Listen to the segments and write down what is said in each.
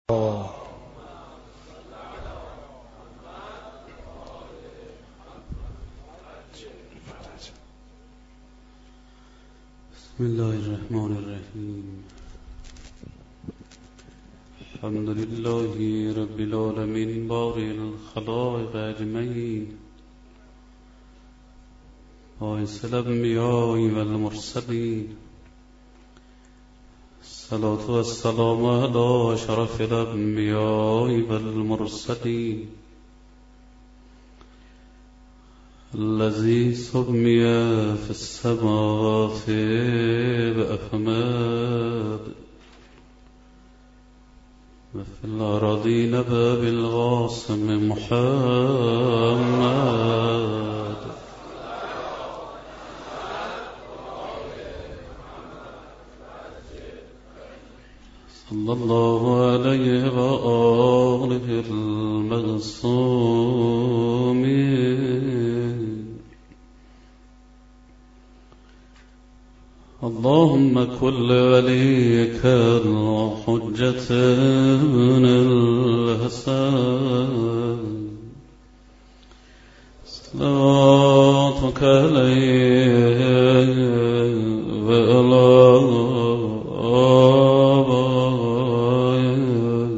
بسم الله الرحمن الرحیم. الحمد لله رب العالمین بارئ الخلائق اجمعین باعث الانبیاء والمرسلین. الصلاة والسلام على شرف الانبیاء والمرسلین الذي سمي في السماوات بأحمد وفي الأراضين بالقاسم محمد. صلى الله عليه وآله المعصومين. اللهم كل وليك الحجة بن الحسن صلاتك عليه وعلى آبائه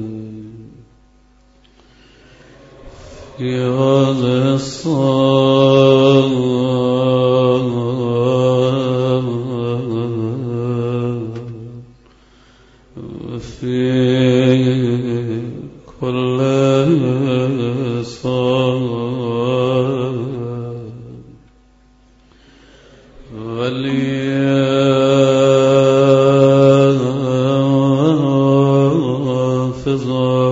في هذا الصلاة في كل صلاة وليحفظا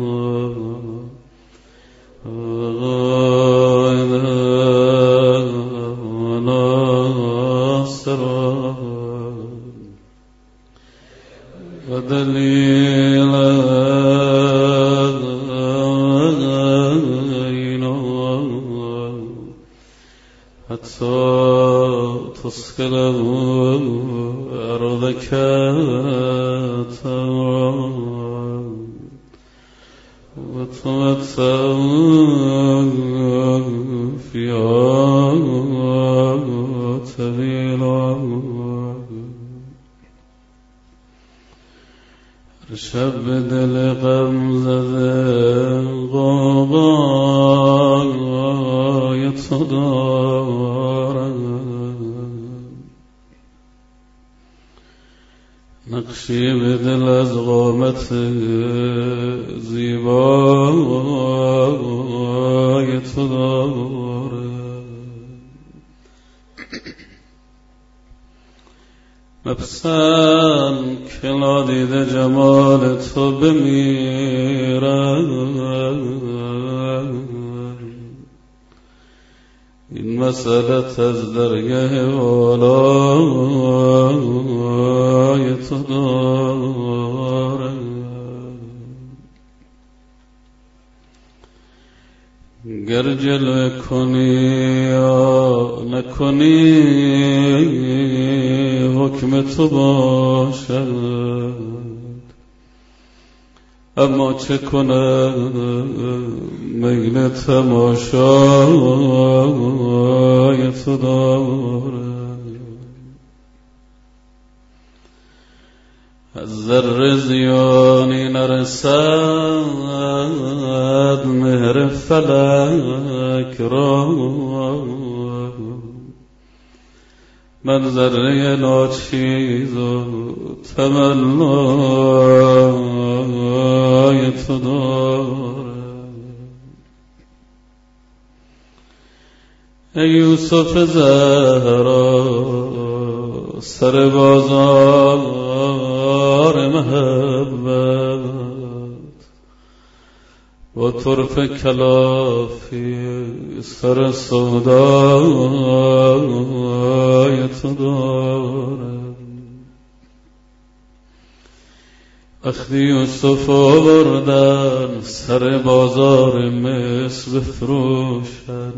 وناصرا ودليلا حتى تسكنه أرضك وتمتع فيها طويلا. شب دل غمزده غابایت دارد، نقشی به دل از قامت زیبایت دارد. مبسم که نادیده جمال تو بمیرد، این مسئلت از درگه والای تو دارد. گر جلوه کنی یا نکنی حکم تو باشد، اما چه کند میل تماشای تو دارد. از ذره زیانی نرسد مهر فلک را، من ذره ناچیز و تمنای تو دارم. ای یوسف زهرا سر بازار محبت، با طرف کلافی سر سودای تو دارم. وقتی یوسف آوردن سر بازار مصر بفروشن،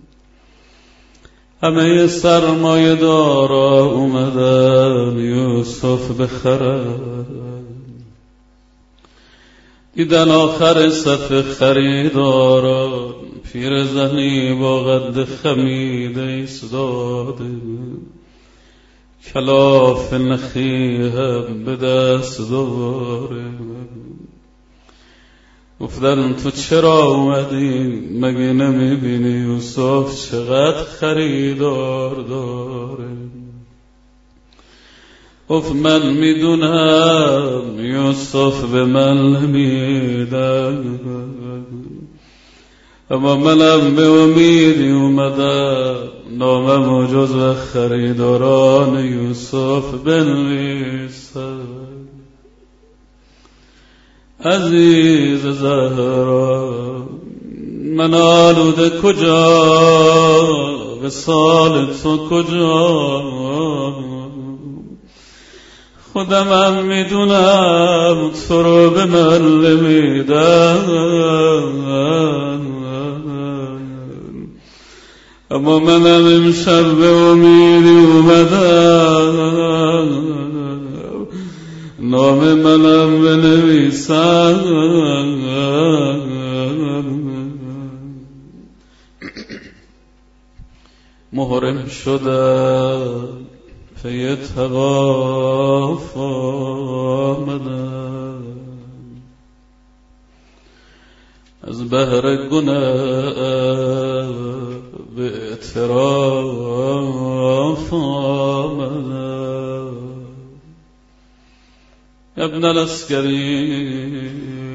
همه سرمایه دارا اومدن یوسف بخرن. دیدن آخر صف خریداران پیرزنی با قد خمیده ایستاده، کلاف نخی هم به دست داره. گفتن تو چرا اومدی؟ مگه نمیبینی یوسف چقدر خریدار داره؟ گفت من میدونم یوسف به من نمیدن، اما منم به امیدی اومدم نامم جزو خریداران یوسف بنویسم. عزیز زهرا من آلوده کجا، وصال تو کجا؟ خودمم میدونم تو رو به من نمیدن، اما منم امشب به امیدی اومدم نام منم بنویسم. محرم شدم پی طواف آمدم، از بحر گناه به اعتراف آمدم. ابن العسکری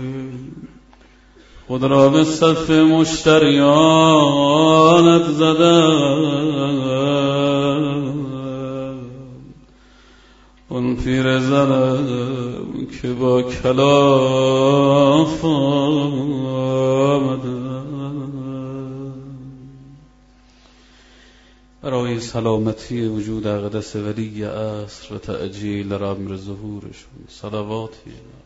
خود را به صف مشتریانت زدم، اون پیر زنم که با کلاف آمدم. برای سلامتی وجود اقدس ولی عصر و تعجیل امر ظهورشون صلواتی.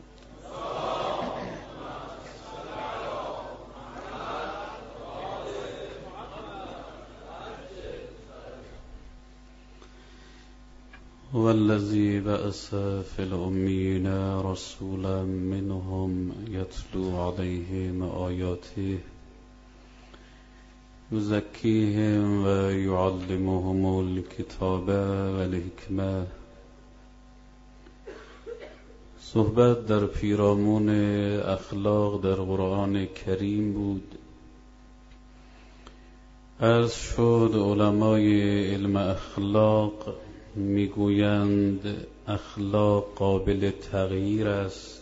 والذی بعث فی الأمین رسولا منهم یتلو علیهم آیاته یزکیهم و یعلمهم الکتاب والحکمة. صحبت در پیرامون اخلاق در قرآن کریم بود. عرض شد علمای علم اخلاق میگویند اخلاق قابل تغییر است،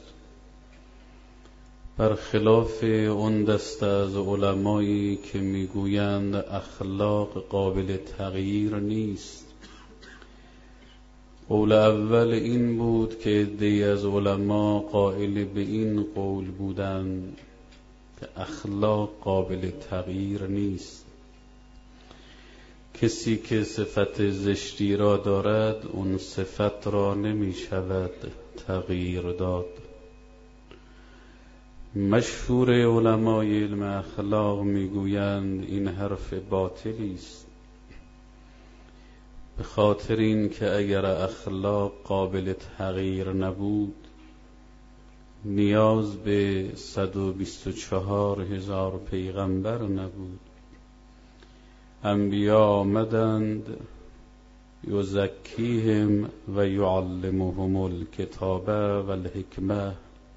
برخلاف اون دسته از علمایی که میگویند اخلاق قابل تغییر نیست. قول اول این بود که عده‌ای از علما قائل به این قول بودند که اخلاق قابل تغییر نیست. کسی که صفت زشتی را دارد اون صفت را نمی شود تغییر داد. مشهور علمای علم اخلاق میگویند این حرف باطلی است، به خاطر این که اگر اخلاق قابل تغییر نبود نیاز به 124,000 پیغمبر نبود. انبیا آمدند یزکیهم و یعلمهم الکتاب والحکمة.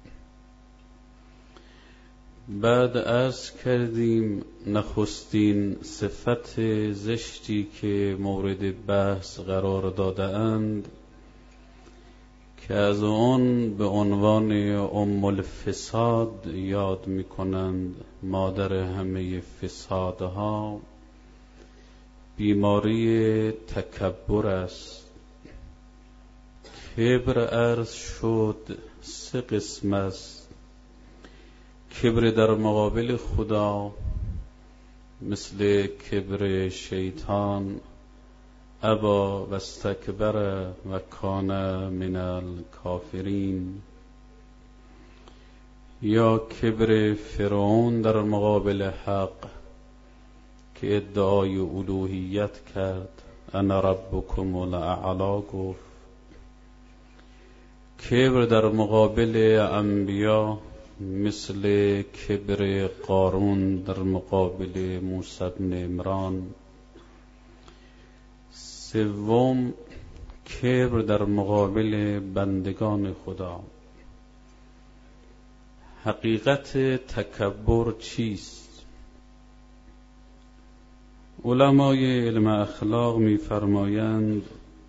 بعد عرض کردیم نخستین صفت زشتی که مورد بحث قرار داده اند که از آن به عنوان ام الفساد یاد می کنند، مادر همه فسادها، بیماری تکبر است. کبر عرض شد 3 قسم است. کبر در مقابل خدا مثل کبر شیطان، ابا و استکبر و کان من الکافرین، یا کبر فرعون در مقابل حق که ادعای الوهیت کرد، انا ربکم الاعلی گفت. کبر در مقابل انبیا مثل کبر قارون در مقابل موسی بن عمران. سوم، کبر در مقابل بندگان خدا. حقیقت تکبر چیست؟ علمای علم اخلاق می‌فرمایند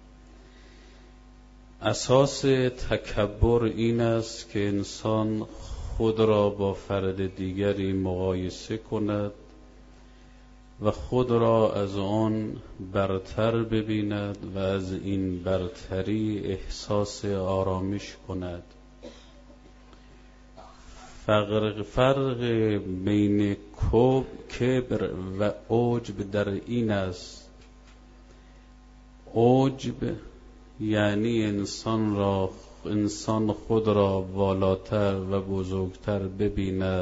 اساس تکبر این است که انسان خود را با فرد دیگری مقایسه کند و خود را از آن برتر ببیند و از این برتری احساس آرامش کند. فرق بین کبر و عجب در این است: عجب یعنی انسان خود را والاتر و بزرگتر ببیند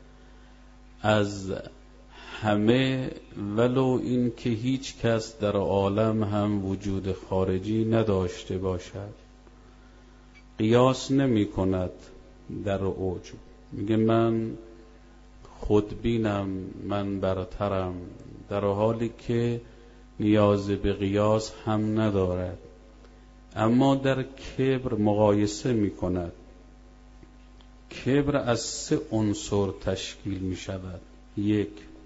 از همه، ولو این که هیچ کس در عالم هم وجود خارجی نداشته باشد. قیاس نمی کند در عجب، میگه من خودبینم، من برترم، در حالی که نیاز به قیاس هم ندارد. اما در کبر مقایسه می کند. کبر از 3 عنصر تشکیل می شود. 1.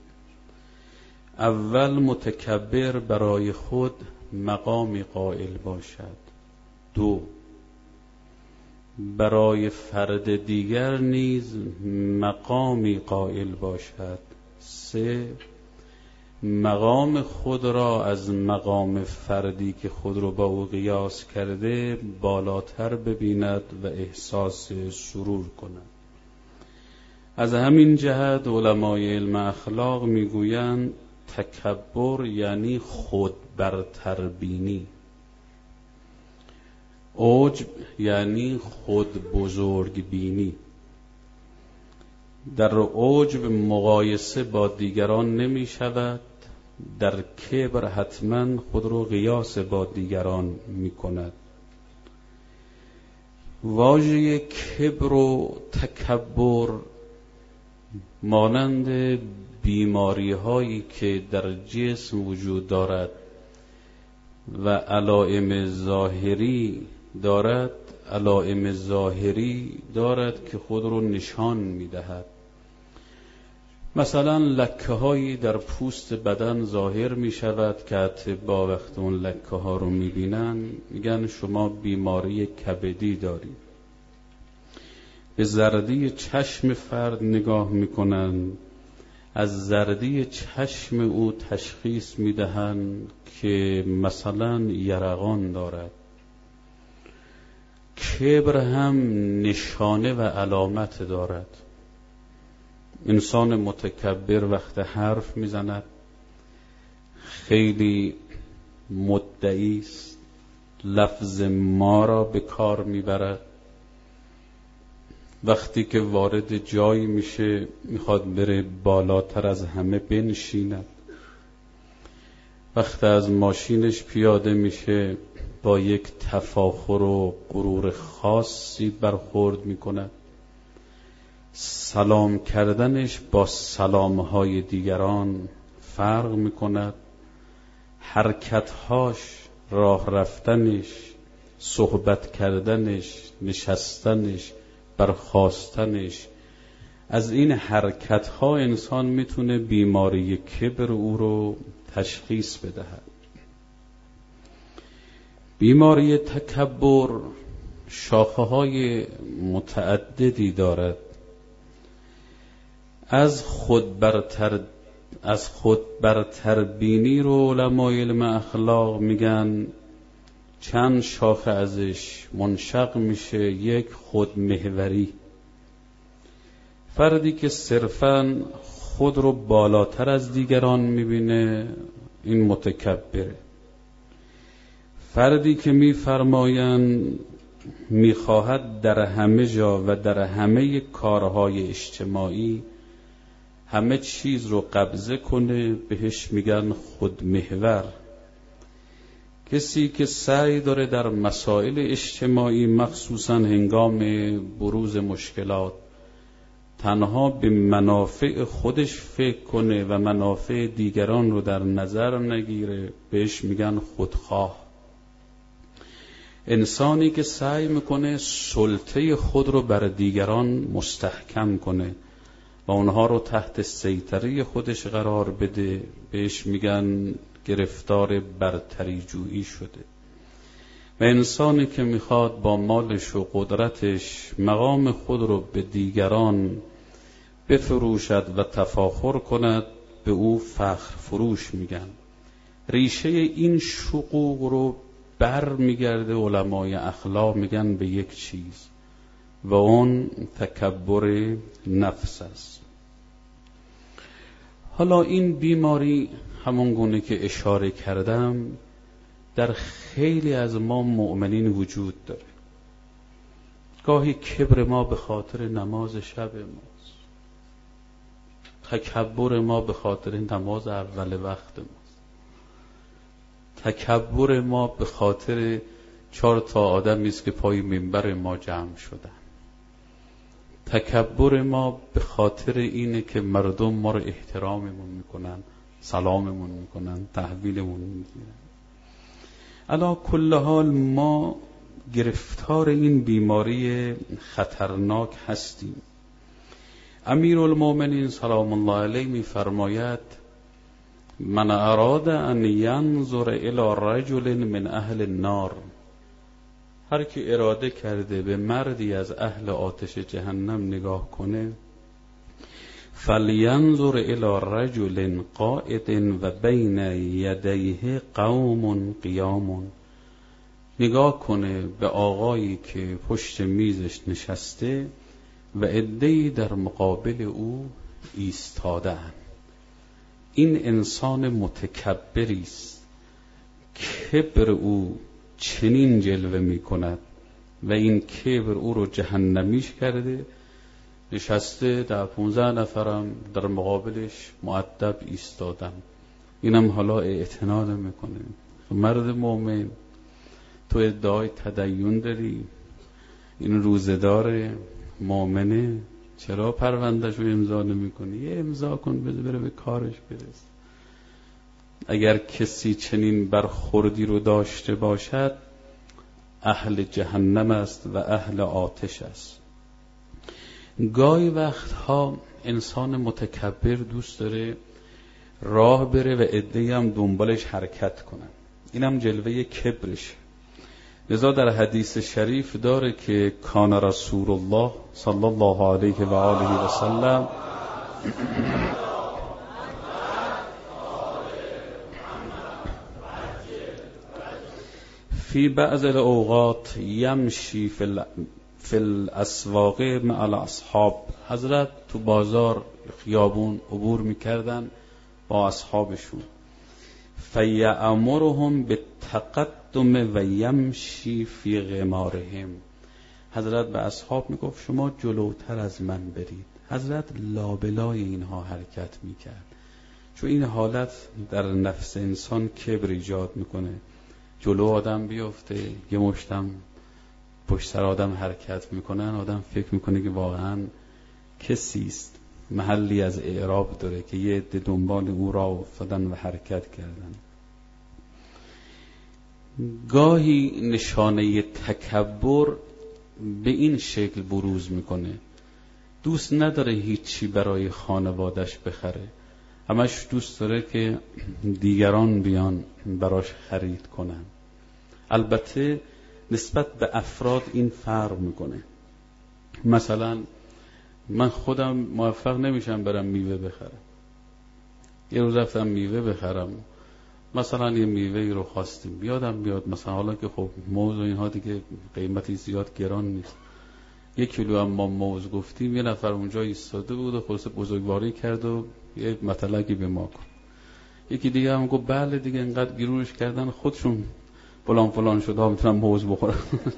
اول، متکبر برای خود مقامی قائل باشد. 2. برای فرد دیگر نیز مقامی قائل باشد. 3. مقام خود را از مقام فردی که خود را با او قیاس کرده بالاتر ببیند و احساس سرور کند. از همین جهت علمای علم اخلاق میگویند تکبر یعنی خود برتربینی، عجب یعنی خود بزرگ بینی. در عجب مقایسه با دیگران نمی شود، در کبر حتما خود رو قیاس با دیگران می کند. واژه کبر و تکبر مانند بیماری هایی که در جسم وجود دارد و علائم ظاهری دارد که خود رو نشان می دهد. مثلا لکه هایی در پوست بدن ظاهر می شود که اطباء وقت اون لکه ها رو می بینن میگن شما بیماری کبدی دارید. به زردی چشم فرد نگاه می کنن، از زردی چشم او تشخیص می دهند که مثلا یرقان دارد. کبر هم نشانه و علامت دارد. انسان متکبر وقت حرف میزند خیلی مدعی است، لفظ ما را به کار میبرد. وقتی که وارد جایی میشه میخواد بره بالاتر از همه بنشیند. وقتی از ماشینش پیاده میشه با یک تفاخر و غرور خاصی برخورد میکند. سلام کردنش با سلامهای دیگران فرق میکند. حرکتهاش، راه رفتنش، صحبت کردنش، نشستنش، برخاستنش، از این حرکتها انسان میتونه بیماری کبر او رو تشخیص بدهد. بیماری تکبر شاخه‌های متعددی دارد. از خود برتر بینی رو علمای علم اخلاق میگن چند شاخه ازش منشق میشه. 1، خودمحوری، فردی که صرفاً خود رو بالاتر از دیگران میبینه این متکبره. فردی که میفرمایند میخواهد در همه جا و در همه کارهای اجتماعی همه چیز رو قبضه کنه بهش میگن خودمحور. کسی که سعی داره در مسائل اجتماعی مخصوصا هنگام بروز مشکلات تنها به منافع خودش فکر کنه و منافع دیگران رو در نظر نگیره بهش میگن خودخواه. انسانی که سعی میکنه سلطه خود رو بر دیگران مستحکم کنه و اونها رو تحت سیطره خودش قرار بده بهش میگن گرفتار برتری جویی شده. و انسانی که میخواد با مالش و قدرتش مقام خود رو به دیگران بفروشد و تفاخر کند به او فخر فروش میگن. ریشه این شقوق رو بر میگرده علمای اخلاق میگن به یک چیز و اون تکبر نفس است. حالا این بیماری همون گونه که اشاره کردم در خیلی از ما مؤمنین وجود داره. گاهی کبر ما به خاطر نماز شب ماست، تکبر ما به خاطر نماز اول وقت ماست، تکبر ما به خاطر 4 آدمی است که پای منبر ما جمع شدن، تکبر ما به خاطر اینه که مردم ما رو احتراممون میکنن، سلاممون میکنن، تحویلمون میگیرن. علا کل حال ما گرفتار این بیماری خطرناک هستیم. امیرالمومنین سلام الله علیه میفرماید من اراد ان ینظر الی رجل من اهل النار، هر کی اراده کرده به مردی از اهل آتش جهنم نگاه کنه، فلینظر الی رجل قائد و بین یدیه قوم قیام، نگاه کنه به آقایی که پشت میزش نشسته و عده‌ای در مقابل او ایستاده‌اند. این انسان متکبری است، کبر او چنین جلوه می کند و این کبر او رو جهنمیش کرده. نشسته 15 نفرم در مقابلش مؤدب ایستادن، اینم حالا اعتنا نمیکنه. مرد مومن تو ادعای تدین داری، این روزدار مومنه، چرا پروندهش رو امضا نمیکنی؟ یه امضا کن بره به کارش برس. اگر کسی چنین برخوردی رو داشته باشد اهل جهنم است و اهل آتش است. گاهی وقتها انسان متکبر دوست داره راه بره و عده‌ای هم دنبالش حرکت کنن، اینم جلوه کبرش. لذا در حدیث شریف داره که کان رسول الله صلی الله علیه و آله و سلم فی بعض الاوقات یمشی فی الاسواق مع الاصحاب، حضرت تو بازار خیابون عبور میکردن با اصحابشون، فیأمرهم بالتقدم و یمشی فی غمارهم، حضرت به اصحاب میگفت شما جلوتر از من برید. حضرت لابلای اینها حرکت میکرد، چون این حالت در نفس انسان کبر ایجاد میکنه. جلو آدم بیفته، یه مشتم پشت سر آدم حرکت میکنن، آدم فکر میکنه که واقعا کسی است، محلی از اعراب داره که یه عده دنبال او را افتادن و حرکت کردن. گاهی نشانه تکبر به این شکل بروز میکنه، دوست نداره هیچی برای خانوادش بخره، همش دوست داره که دیگران بیان براش خرید کنن. البته نسبت به افراد این فرق میکنه. مثلا من خودم موفق نمیشم برم میوه بخرم. یه روز رفتم میوه بخرم، مثلا یه میوه‌ای رو خواستیم، بیادم بیاد مثلا، حالا که خب موز و اینها دیگه قیمتی زیاد گران نیست، 1 کیلو هم ما موز گفتیم، یه نفر اونجا ایستاده بود و خلاص بزرگواری کرد و یه مطلقی به ما کن. یکی دیگه هم گفت بله دیگه اینقدر گیرونش کردن خودشون فلان شده ها میتونن موز بخورن.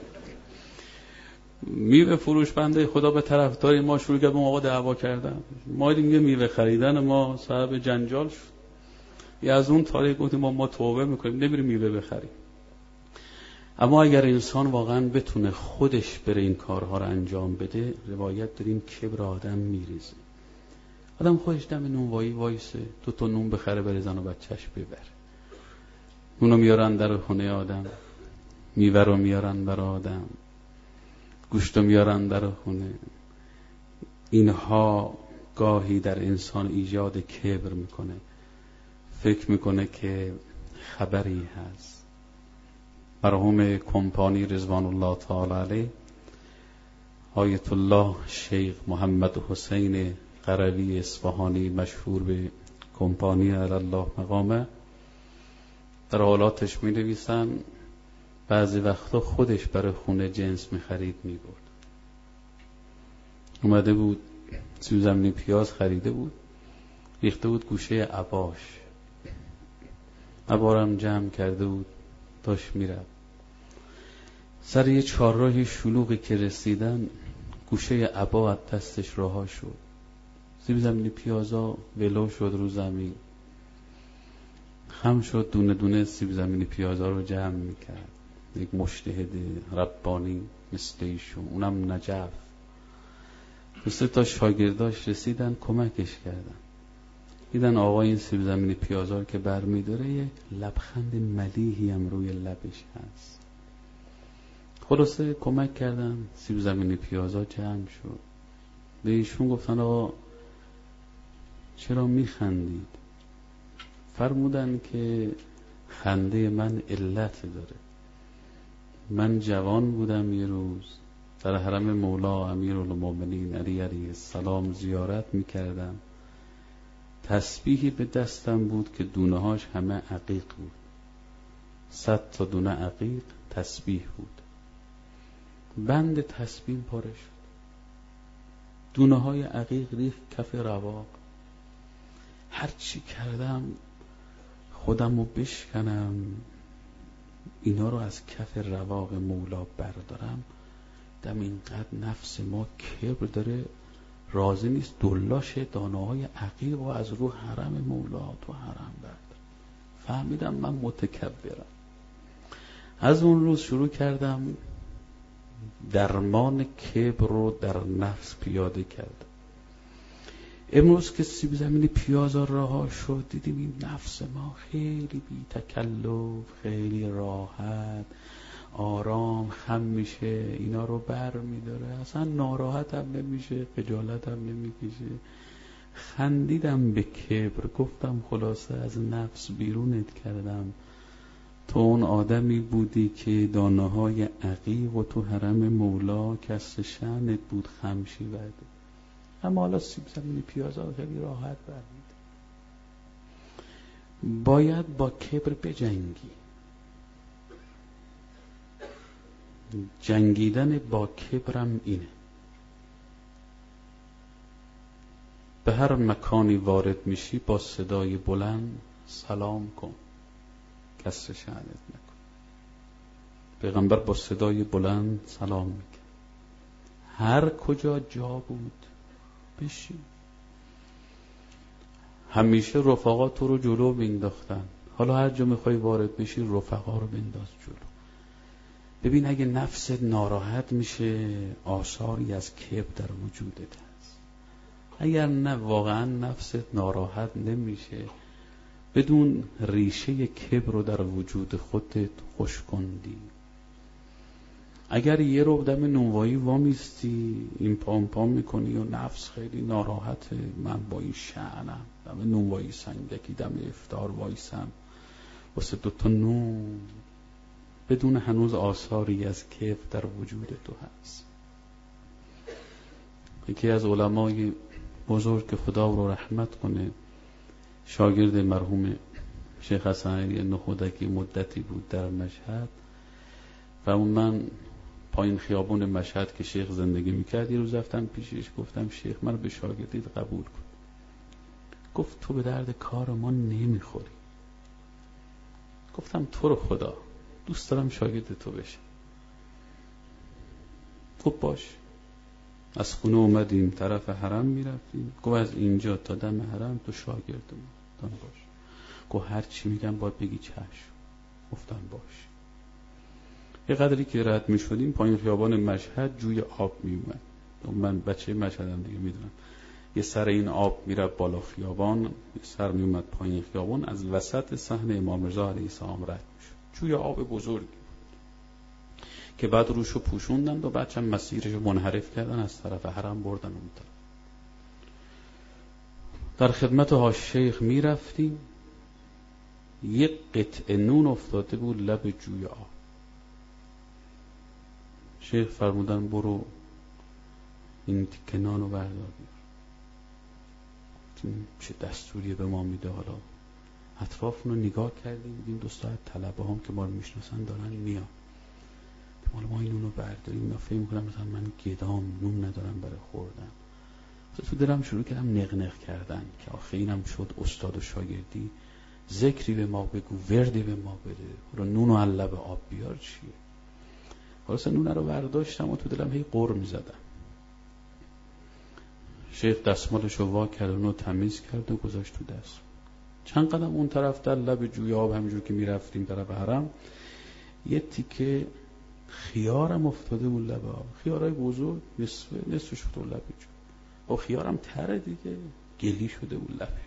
میوه فروش بنده خدا به طرفدار ما شروع کرد به ما دعوا کردن. ما دیگه میوه خریدن ما سبب جنجال شد. از اون تاریخ گفتیم ما توبه میکنیم نمیریم میوه بخریم. اما اگر انسان واقعا بتونه خودش بره این کارها رو انجام بده، روایت داریم کبر آدم میریزه. آدم خودش دم نونوایی وایسه، 2 تا نون بخره بره زن و بچهش ببره. نونو میارن در خونه آدم، میوه رو میارن برای آدم، گوشت رو میارن در خونه. اینها گاهی در انسان ایجاد کبر میکنه، فکر میکنه که خبری هست. مرحوم کمپانی رضوان الله تعالی علیه، آیت الله شیخ محمد حسین قروی اصفهانی مشهور به کمپانی علی الله مقامه، در حالاتش می نویسن بعضی وقتا خودش برای خونه جنس می خرید می برد. اومده بود سیب زمینی پیاز خریده بود، ریخته بود گوشه عباش، عبارم جمع کرده بود، داشت می رفت. سر یه چهارراه شلوغی که رسیدن، گوشه عبا از دستش رها شد، سیب زمینی پیازا ولو شد رو زمین. خم شد، دونه دونه سیب زمینی پیازا رو جمع میکرد. یک مجتهد ربانی مثل ایشون، اونم نجف. 2 تا شاگرداش رسیدن کمکش کردن، دیدن آقا این سیب زمینی پیازا رو که برمیداره یه لبخند ملیحی هم روی لبش هست. خلاصه کمک کردن، سیب زمینی پیازا جمع شد. به ایشون گفتن آقا چرا میخندید؟ فرمودن که خنده من علت داره. من جوان بودم، یه روز در حرم مولا امیرالمومنین علی علیه السلام زیارت میکردم. تسبیحی به دستم بود که دونه هاش همه عقیق بود، 100 تا دونه عقیق تسبیح بود. بند تسبیح پاره شد، دونه های عقیق ریخت کف رواق. هر چی کردم خودم رو بشکنم اینا رو از کف رواق مولا بردارم، دم اینقدر نفس ما کبر داره، راضی نیست دلاش دانه های عقیق و از رو حرم مولا تو حرم بردارم. فهمیدم من متکبرم. از اون روز شروع کردم درمان کبر رو در نفس پیاده کردم. امروز که سیب زمینی پیاز رها شد، دیدیم این نفس ما خیلی بی تکلف، خیلی راحت، آرام خم میشه، اینا رو بر میداره، اصلا ناراحت هم نمیشه، خجالت هم نمیکشه. خندیدم به کبر، گفتم خلاصه از نفس بیرونت کردم. تو اون آدمی بودی که دانه های عقیق و تو حرم مولا کسر شأنت بود خمشی ورده، اما حالا سیب زمینی پیازا خیلی راحت برمید. باید با کبر بجنگی. جنگیدن با کبرم اینه، به هر مکانی وارد میشی با صدای بلند سلام کن، کسر شأنت نکن. پیغمبر با صدای بلند سلام میکن. هر کجا جا بود بشین. همیشه رفقا تو رو جلو بنداختن، حالا هر جا میخوای وارد بشی رفقا رو بنداز جلو. ببین اگه نفست ناراحت میشه آثاری از کبر در وجودت هست. اگر نه واقعا نفست ناراحت نمیشه، بدون ریشه کبر رو در وجود خودت خوش کندی. اگر یه رو دم نونوایی وامیستی این پام میکنی و نفس خیلی ناراحته، من با این شأنم دم نونوایی سنگکی دم افطار وایسم واسه 2 تا نون، بدون هنوز آثاری از کبر در وجود تو هست. یکی از علمای بزرگ که خدا رو رحمت کنه، شاگرد مرحوم شیخ حسن علی نخودکی مدتی بود در مشهد، و من پایین خیابون مشهد که شیخ زندگی میکرد یه روز رفتم پیشش، گفتم شیخ من به شاگردیت قبول کن. گفت تو به درد کار ما نمیخوری. گفتم تو رو خدا دوست دارم شاگرد تو بشم. گفت باش. از خونه اومدیم طرف حرم میرفتیم، گفت از اینجا تا دم حرم تو شاگردم باش. گفت هر چی میگم باید بگی چشم. گفتم باش. یه قدری که رد می شدیم پایین خیابان مشهد جوی آب می اومد. من بچه مشهدم دیگه میدونم. یه سر این آب میره بالا خیابان، یه سر می اومد پایین خیابان، از وسط صحن امام رضا علیه السلام رد میشد. جوی آب بزرگی که بعد روشو پوشوندن و بعد چند مسیرشو منحرف کردن، از طرف حرم بردن اون طرف. در خدمت حاج شیخ می رفتیم، یک قطعه نون افتاده بود لب جوی آب. شیخ فرمودن برو این تیکه نانو بردار بیار. چه دستوری به ما میده؟ حالا اطراف رو نگاه کردیم، دیدیم دو ساعت طلبه هم که ما رو میشناسن دارن میان. حالا ما این نونو برداریم، اینا فکر میکنم مثلا من گدام نون ندارم برای خوردن. تو دلم شروع کردم نق کردن که آخه اینم شد استاد و شاگردی، ذکری به ما بگو، وردی به ما بده، حالا نونو از لب آب بیار چیه؟ خلاص نونه رو برداشتم و تو دلم هی قر میزدم. شیخ دستمالشو وا کرد، اونو تمیز کرد و گذاشت تو دست. چند قدم اون طرف در لب جوی آب همینجور که میرفتیم طرف حرم، یه تیکه خیارم افتاده بود لب آب. خیارای بزرگ نصفش افتاد لب جو. و خیارم تره دیگه، گلی شده بود لبه.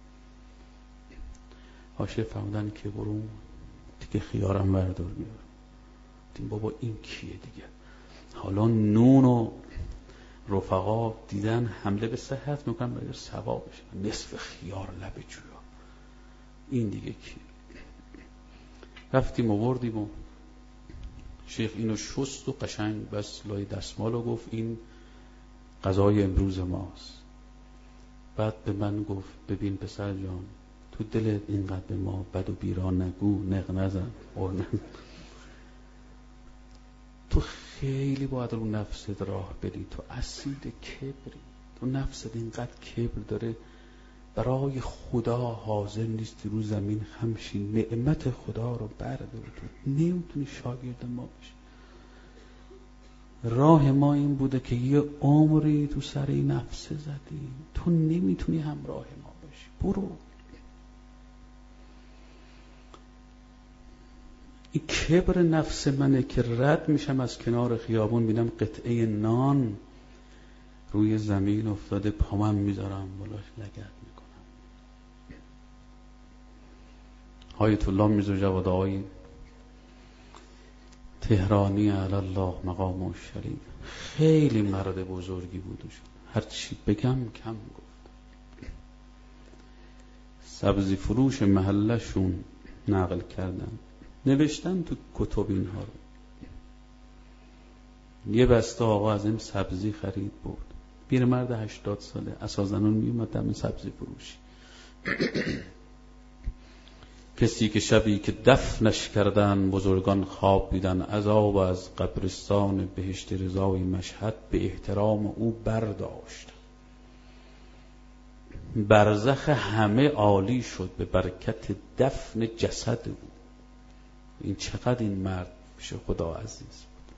حاشه فرمودن که برو تیکه خیارم بردار بیار. دیدیم بابا این کیه دیگه؟ حالا نون و رفقا دیدن حمله به صحت میکنن برای ثوابش، نصف خیار لب جویا، این دیگه کیه؟ رفتیم آوردیم و شیخ اینو شست و قشنگ بس لای دستمالو گفت این غذای امروز ماست. بعد به من گفت ببین پسر جان، تو دلت اینقدر به ما بد و بیرا نگو، نق نزن، تو خیلی باید رو نفست راه بری، تو اسید کبری، تو نفست اینقدر کبر داره برای خدا حاضر نیستی رو زمین خمشی نعمت خدا رو برداری، تو نمیتونی شاگرد ما بشی. راه ما این بوده که یه عمری تو سر این نفسه زدی، تو نمیتونی همراه ما باشی، برو. این کبر نفس منه که رد میشم از کنار خیابون، بینم قطعه نان روی زمین افتاده، پامم میذارم بالاش لگد میکنم. آیت الله میرزا جواد آقای تهرانی علی الله مقام الشریف خیلی مرد بزرگی بود، هر چی بگم کم گفت. سبزی فروش محلشون نقل کردن، نوشتن تو کتب اینها رو. یه بسته آقا از این سبزی خرید برد، پیرمرد 80 ساله، اساسنون میومد دم سبزی فروشی. کسی که شبی که دفنش کردن بزرگان خواب دیدن، عذاب از قبرستان بهشت رضای مشهد به احترام او برداشت. برزخ همه عالی شد به برکت دفن جسد او. این چقدر این مرد پیش خدا عزیز بود.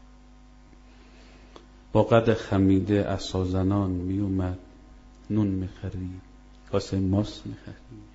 با قد خمیده اساسنان می اومد، نون می خرید، کاسه ماست می خرید.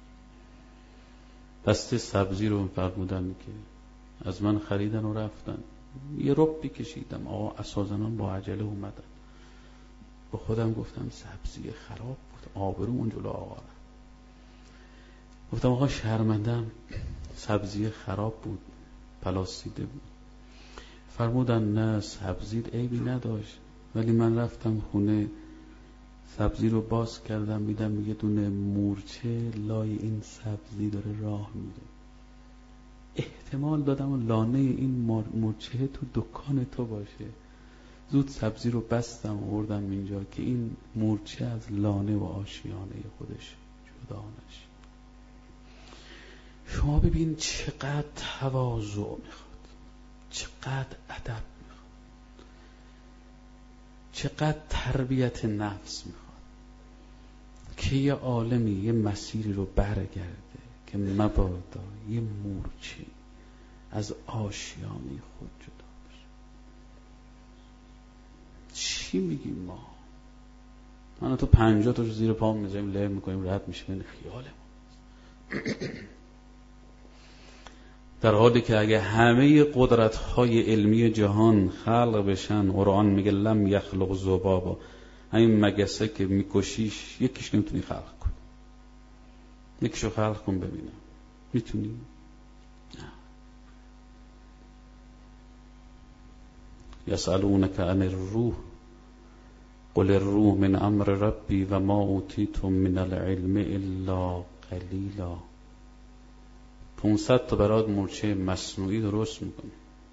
دسته سبزی رو فرمودن که از من خریدن و رفتن. یه ربی کشیدم، آقا اساسنان با عجله اومدن. با خودم گفتم سبزی خراب بود، آبرومون جلو آقا رفت. گفتم آقا شرمندم، سبزی خراب بود، پلاسیده بود. فرمودن نه سبزی عیبی نداشت، ولی من رفتم خونه سبزی رو باز کردم، میدم یه دونه مورچه لای این سبزی داره راه میره. احتمال دادم لانه این مورچه تو دکان تو باشه. زود سبزی رو بستم آوردم اینجا که این مورچه از لانه و آشیانه خودش جدا نشه. شما ببین چقدر تواضع میخواد، چقدر ادب میخواد، چقدر تربیت نفس میخواد که یه عالمی یه مسیری رو برگرده که مبادا یه مورچه از آشیانه خود جدا بشه. چی میگیم ما؟ من تو 50 تا زیر پام میذاریم له میکنیم رد میشه، این خیال ما. در حالی که اگه همه قدرت‌های علمی جهان خلق بشن، قرآن میگه لم یخلق ذبابا، همین مگسه که میکشیش یکیش نمیتونی خلق کن. یکیشو خلق کن ببینم میتونی؟ یسألونک عن الروح قل الروح من امر ربی و ما اوتیتم من العلم الا قلیلا. 500 تا برات مورچه مصنوعی درست میکنه.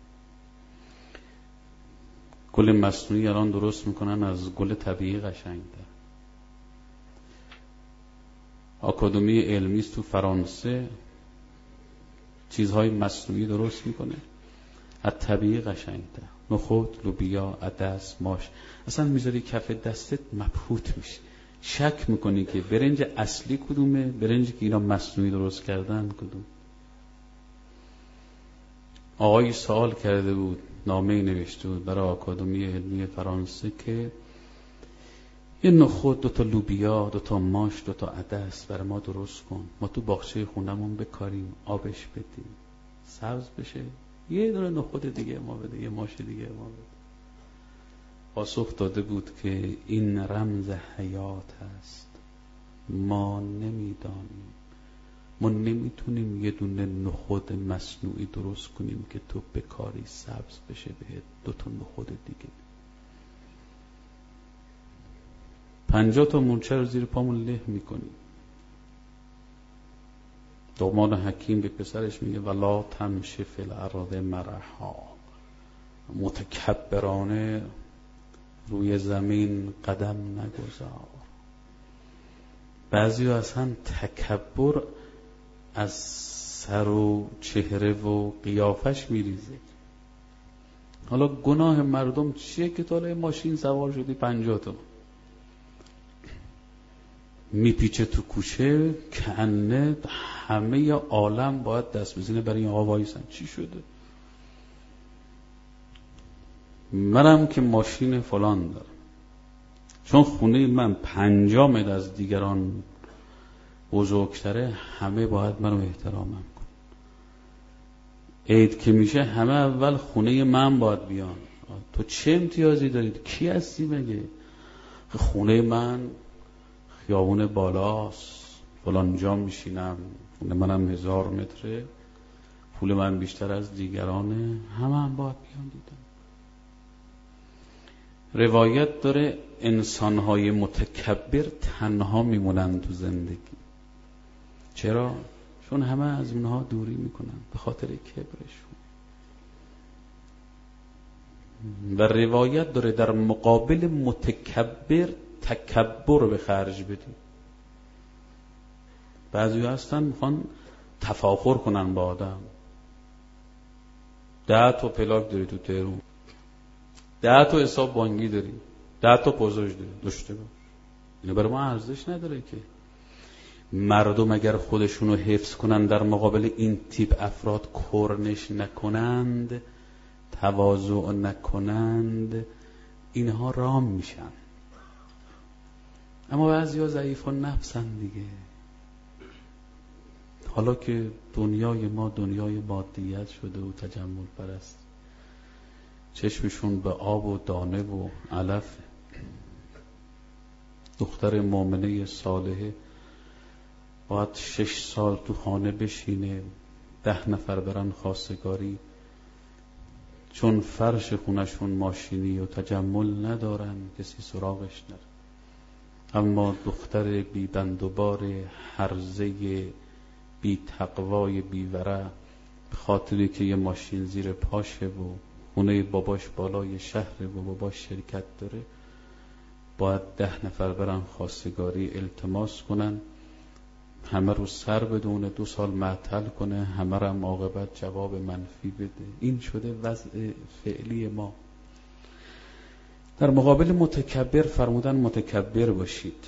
گل مصنوعی الان درست میکنن از گل طبیعی قشنگ‌تر. آکادمی علمی تو فرانسه چیزهای مصنوعی درست میکنه از طبیعی قشنگ‌تر. نخود، لوبیا، عدس، ماش، اصلا میذاری کف دستت مبهوت میشه. شک میکنی که برنج اصلی کدومه، برنجی که اینا مصنوعی درست کردن کدوم. آقایی سوال کرده بود، نامه‌ای نوشته بود برای آکادمی علمی فرانسه که یه نخود، 2 تا لوبیا، 2 تا ماش، 2 تا عدس برای ما درست کن، ما تو باغچه خونمون بکاریم، آبش بدیم، سبز بشه، یه دونه نخود دیگه ما بده، یه ماش دیگه ما بده. پاسخ داده بود که این رمز حیات است، ما نمیدانیم، ما نمیتونیم یه دونه نخود مصنوعی درست کنیم که تو بکاری سبز بشه بهت 2 تا نخود دیگه. 50 تا مورچه رو زیر پامون له میکنیم. داماد حکیم به پسرش میگه ولا تمشی فی الارض مرحا، متکبرانه روی زمین قدم نگذار. بعضی اصلا تکبر از سر و چهره و قیافش میریزه. حالا گناه مردم چیه که تا ماشین سوار شدی 50 تا میپیچه تو کوچه کنه همه عالم باید دست بزنه برای این آقا وایسن. چی شده؟ منم که ماشین فلان دارم، چون خونه من 50 متر از دیگران بزرگتره، همه باید منو احترامم کن. عید که میشه همه اول خونه من باید بیان. تو چه امتیازی دارید؟ کی هستی مگه؟ خونه من خیابون بالاست، فلان جا میشینم، خونه منم 1000 متره، پول من بیشتر از دیگرانه، همه هم باید بیان دیدن. روایت داره انسانهای متکبر تنها میمونن تو زندگی. چرا؟ چون همه از اونها دوری میکنن به خاطر کبرشون. و روایت داره در مقابل متکبر تکبر به خرج بدی. بعضی هستن میخوان تفاخر کنن با آدم. 10 تا پلاک داری تو تهران، 10 تا حساب بانکی داری، 10 تا پوزش داری، داشته باش. اینو برای ما ارزش نداره که. مردم اگر خودشونو حفظ کنن در مقابل این تیپ افراد کرنش نکنند، تواضع نکنند، اینها رام میشن. اما بعضیا ضعیف النفسن دیگه. حالا که دنیای ما دنیای مادیت شده و تجمل پرست، چشمشون به آب و دانه و علف. دختر مؤمنه صالحه باید 6 سال تو خانه بشینه، 10 نفر برن خواستگاری، چون فرش خونشون ماشینی و تجمل ندارن کسی سراغش نره. اما دختر بی بند و بار، هرزه بی تقوای بی ورع، به خاطری که یه ماشین زیر پاشه و خونه باباش بالای شهر و باباش شرکت داره، باید 10 نفر برن خواستگاری التماس کنن، همه رو سر بدونه، 2 سال معطل کنه، همه رو هم عاقبت جواب منفی بده. این شده وضع فعلی ما. در مقابل متکبر فرمودن متکبر باشید.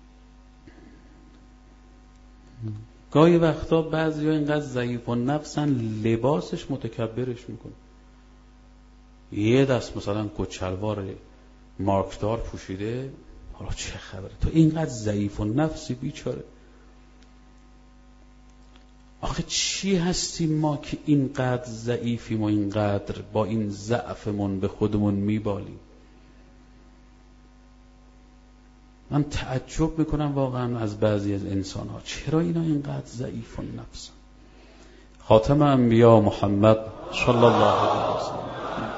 گاهی وقتا بعضی ها اینقدر ضعیف النفسن لباسش متکبرش میکنه. یه دست مثلا کچلوار مارکدار پوشیده، حالا چه خبره؟ تو اینقدر ضعیف النفسی بیچاره. آخه چی هستیم ما که اینقدر ضعیفیم و اینقدر با این ضعفمون به خودمون میبالیم؟ من تعجب میکنم واقعا از بعضی از انسان ها، چرا اینا اینقدر ضعیف و نفسن؟ خاتم انبیا محمد صلی الله علیه وسلم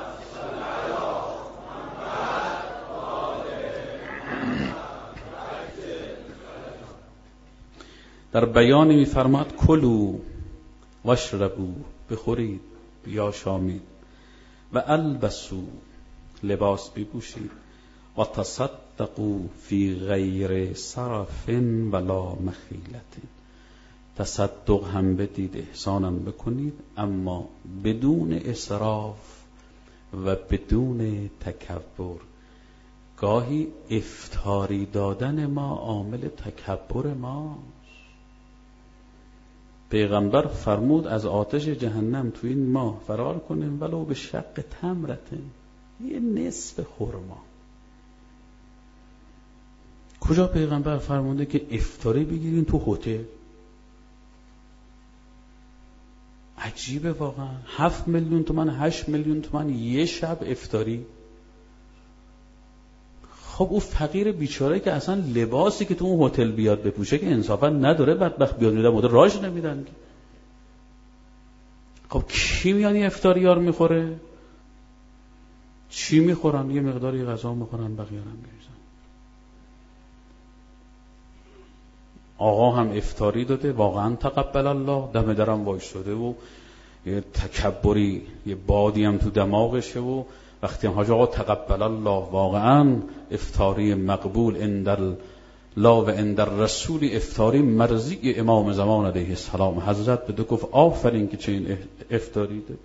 در بیانی میفرماد کلوا واشربوا، بخورید یا شامید، و البسوا، لباس بپوشید، و تصدقوا فی غیر سرف ولا مخیلت، تصدق هم بدید، احسانم بکنید، اما بدون اسراف و بدون تکبر. گاهی افطاری دادن ما عامل تکبر ماست. پیغمبر فرمود از آتش جهنم تو این ماه فرار کنیم ولو به شق تمرته، یه نصف خرما. کجا پیغمبر فرموده که افطاری بگیرین تو هتل؟ عجیبه واقعا. 7 میلیون تومان 8 میلیون تومان یه شب افطاری. خب اون فقیر بیچاره که اصلا لباسی که تو اون هتل بیاد بپوشه که انصافا نداره، بدبخت بیاد میده مدر راج نمیدن. خب کی میاد این افطاریار میخوره؟ چی میخورن؟ یه مقداری غذا میخورن، بقیه هم میریزن. آقا هم افطاری داده، واقعا تقبل الله، دم درم وایساده و یه تکبری، یه بادی هم تو دماغشه و وقتی هم حاج آقا تقبل الله، واقعا افطاری مقبول عند الله و عند الرسول، افطاری مرضی امام زمان علیه السلام. حضرت بده گفت آفرین که چه این افطاری دادی.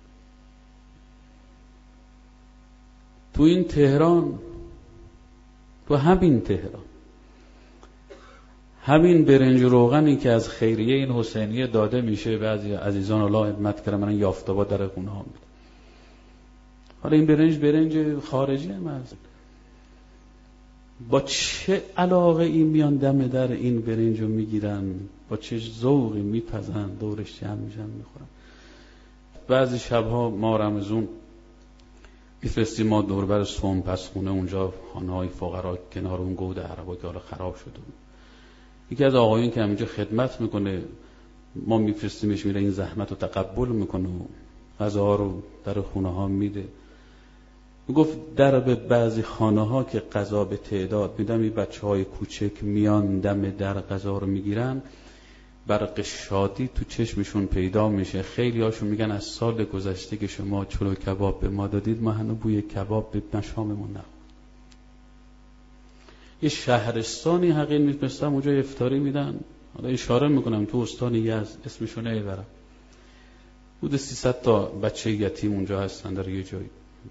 تو این تهران، تو همین تهران، همین برنج و روغنی که از خیریه این حسینیه داده میشه، بعضی عزیزان الله خدمت کردن، من یافته‌ها در خونه ها میده. حالا این برنج خارجی هم هست. با چه علاقه این میان دم در این برنج رو میگیرن، با چه ذوقی میپزن، دورش جمع میشن میخورن. بعضی شبها ما رمضان میفرستیم ما دوربر سوم پس خونه، اونجا خانه‌های فقرا کنار اون گود عربا که حالا خراب شده. یکی از آقایون که همینجا خدمت میکنه، ما میفرستیمش، میره این زحمت رو تقبل میکنه و غذاها رو در خونه ها میده. میگفت در به بعضی خانه ها که غذا به تعداد میدم، این بچه های کوچک میان دم در غذا رو میگیرن، برق شادی تو چشمشون پیدا میشه. خیلی هاشون میگن از سال گذشته که شما چلو کباب به ما دادید، ما هنوز بوی کباب به نشاممون نخورد. یه شهرستانی حقیر میفرستم اونجا افطاری میدن. حالا اشاره میکنم تو استان یزد، اسمشو نمیبرم، حدود 300 تا بچه یتیم اونجا هستن در یه جایی.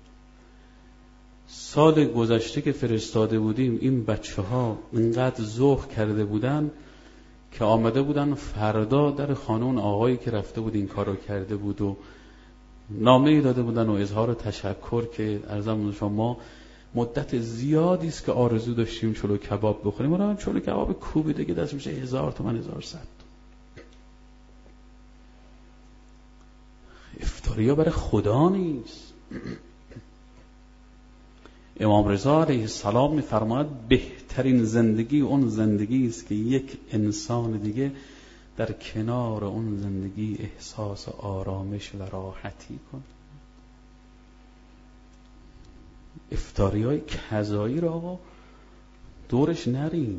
سال گذشته که فرستاده بودیم، این بچه ها اینقدر ذوق کرده بودن که آمده بودن فردا در خانون آقایی که رفته بود این کارو کرده بود و نامه داده بودن و اظهار تشکر که عرضم شما مدت زیادی است که آرزو داشتیم چلو کباب بخوریم. اونم چلو کباب کوبیده که دست میشه 1000 تومان 1100. افطاریا برای خدا نیست. امام رضا علیه السلام میفرماید بهترین زندگی اون زندگی است که یک انسان دیگه در کنار اون زندگی احساس آرامش و راحتی کنه. افطاریای کذایی را آقا دورش نریم.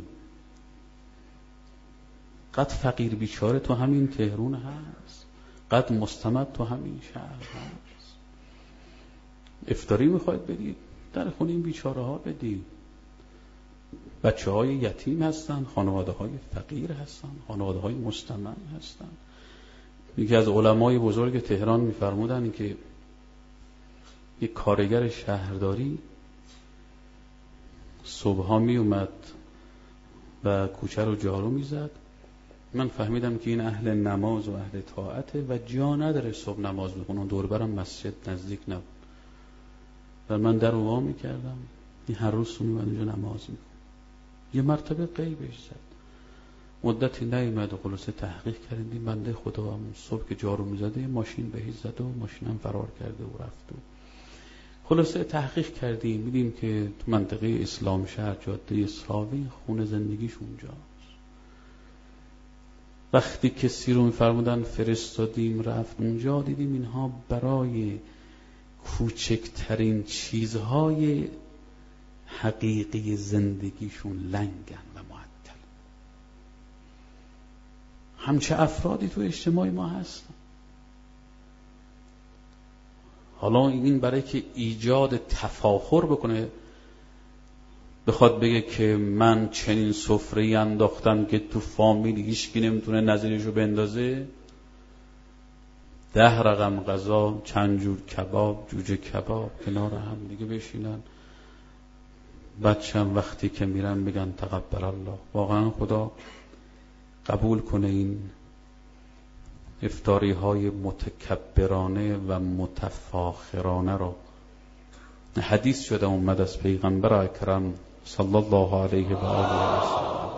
قد فقیر بیچاره تو همین تهران هست، قد مستمد تو همین شهر هست. افطاری میخواید بدید، در خونه این بیچاره ها بدید. بچه های یتیم هستن، خانواده های فقیر هستن، خانواده های مستمد هستن. یکی از علمای بزرگ تهران میفرمودن که یک کارگر شهرداری صبحا می اومد و کوچه رو جارو میزد. من فهمیدم که این اهل نماز و اهل طاعته و جا نداره صبح نماز بخونه. دور برم مسجد نزدیک نبود و من در رو وا میکردم، این هر روز می اومد اونجا نماز میخوند. یه مرتبه غیبش زد. مدتی نیومد و خلاصه تحقیق کردیم. بنده خدا همون صبح که جارو میزده ماشین بهش زد و ماشینم فرار کرده و رفت. و خلاصه تحقیق کردیم میدیم که تو منطقه اسلام شهر جاده ساوی خونه زندگیش اونجاست. وقتی کسی رو میفرمودن فرستادیم رفت اونجا، دیدیم اینها برای کوچکترین چیزهای حقیقی زندگیشون لنگن و معطل. همچه افرادی تو اجتماع ما هستن. حالا این برای که ایجاد تفاخر بکنه بخواد بگه که من چنین سفره‌ای انداختم که تو فامیل هیچکی نمیتونه نظیرشو بندازه، 10 رقم غذا، چند جور کباب، جوجه کباب کنار هم دیگه بشینن، بچم وقتی که میرن بگن تقبل الله. واقعا خدا قبول کنه این افطاری های متکبرانه و متفاخرانه را. حدیث شده اومد از پیغمبر اکرم صلی الله علیه و آله و سلم،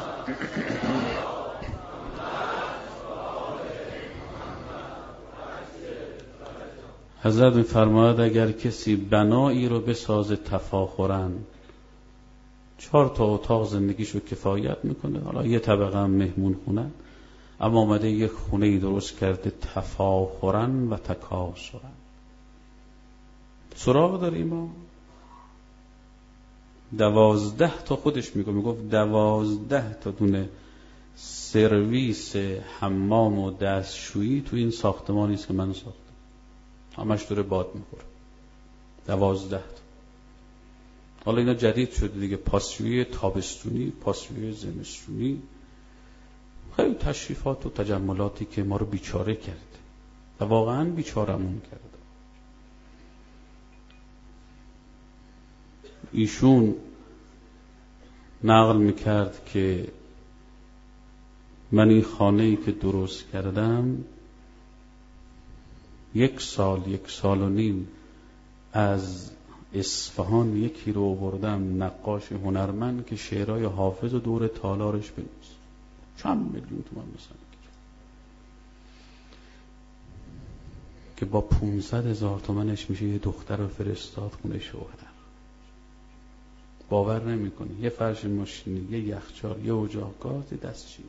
حضرت می‌فرماید اگر کسی بنایی رو بسازه تفاخرن، 4 تا اتاق زندگیشو کفایت میکنه، حالا یه طبقه هم مهمون خونه، اما آمده یک خونه‌ای درست کرده تفاخرن و تکاسرن. سراغ داریم ما 12 تا خودش میگفت 12 تا دونه سرویس حمام و دستشویی تو این ساختمانی است که من ساختم، همش داره باد میخوره. 12 تا. حالا اینا جدید شده دیگه، پاسشویی تابستونی، پاسشویی زمستونی، خیلی تشریفات و تجملاتی که ما رو بیچاره کرده و واقعا بیچارمون کرده. ایشون نقل میکرد که من این خانه‌ای که درست کردم 1 سال 1 سال و نیم از اصفهان یکی رو آوردم، نقاش هنرمند که شعرهای حافظ و دور تالارش بنویسه، چند میلیون تومان مثلا که با 500,000 تومنش میشه یه دختر رو فرستاد خونه شوهر. باور نمی‌کنی یه فرش ماشینی، یه یخچال، یه اجاق گاز، دست چینی.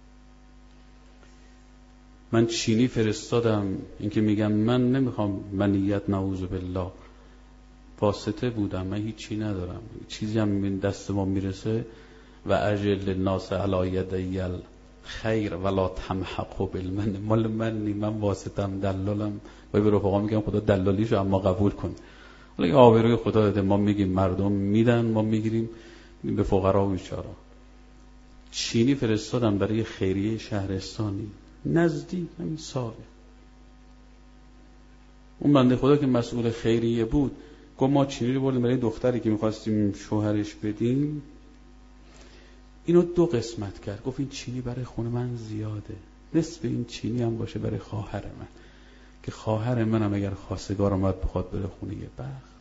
من چینی فرستادم، این که میگم من نمیخوام منیت نعوذ بالله، واسطه بودم، من هیچی ندارم، چیزی هم این دست ما میرسه و اجل الناس علی یدی الخیر ولا تمحقوا بالمن، مال منی، من واسطم، دلالم. و به رفقا میگم خدا دلالیشو اما قبول کن. حالا آبروی خدا داده، ما میگیم مردم میدن، ما میگیریم به فقرا و بیچارا. چینی فرستادم برای خیریه شهرستانی نزدیک همین سال. اون بنده خدا که مسئول خیریه بود گفت ما چینی رو بردیم برای دختری که میخواستیم شوهرش بدیم، اینو 2 قسمت کرد. گفت این چینی برای خونه من زیاده، نصف این چینی هم باشه برای خواهر من، که خواهر منم اگر خواستگار اومد بخواد بره خونه یه بخت،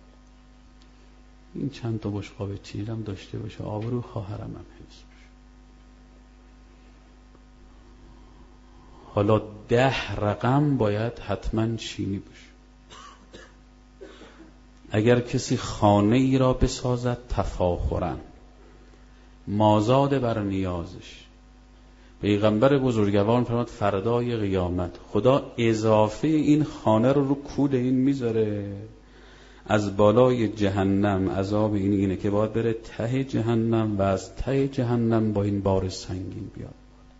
این چند تا بشقاب چینی هم داشته باشه، آبرو خواهرم هم حفظ باشه. حالا 10 رقم باید حتما چینی باشه. اگر کسی خانه ای را بسازد تفاخرن، مازاد بر نیازش، پیغمبر بزرگوار فرمود فردای قیامت خدا اضافه این خانه رو کول این میذاره، از بالای جهنم عذاب اینه که باید بره ته جهنم و از ته جهنم با این بار سنگین بیاد.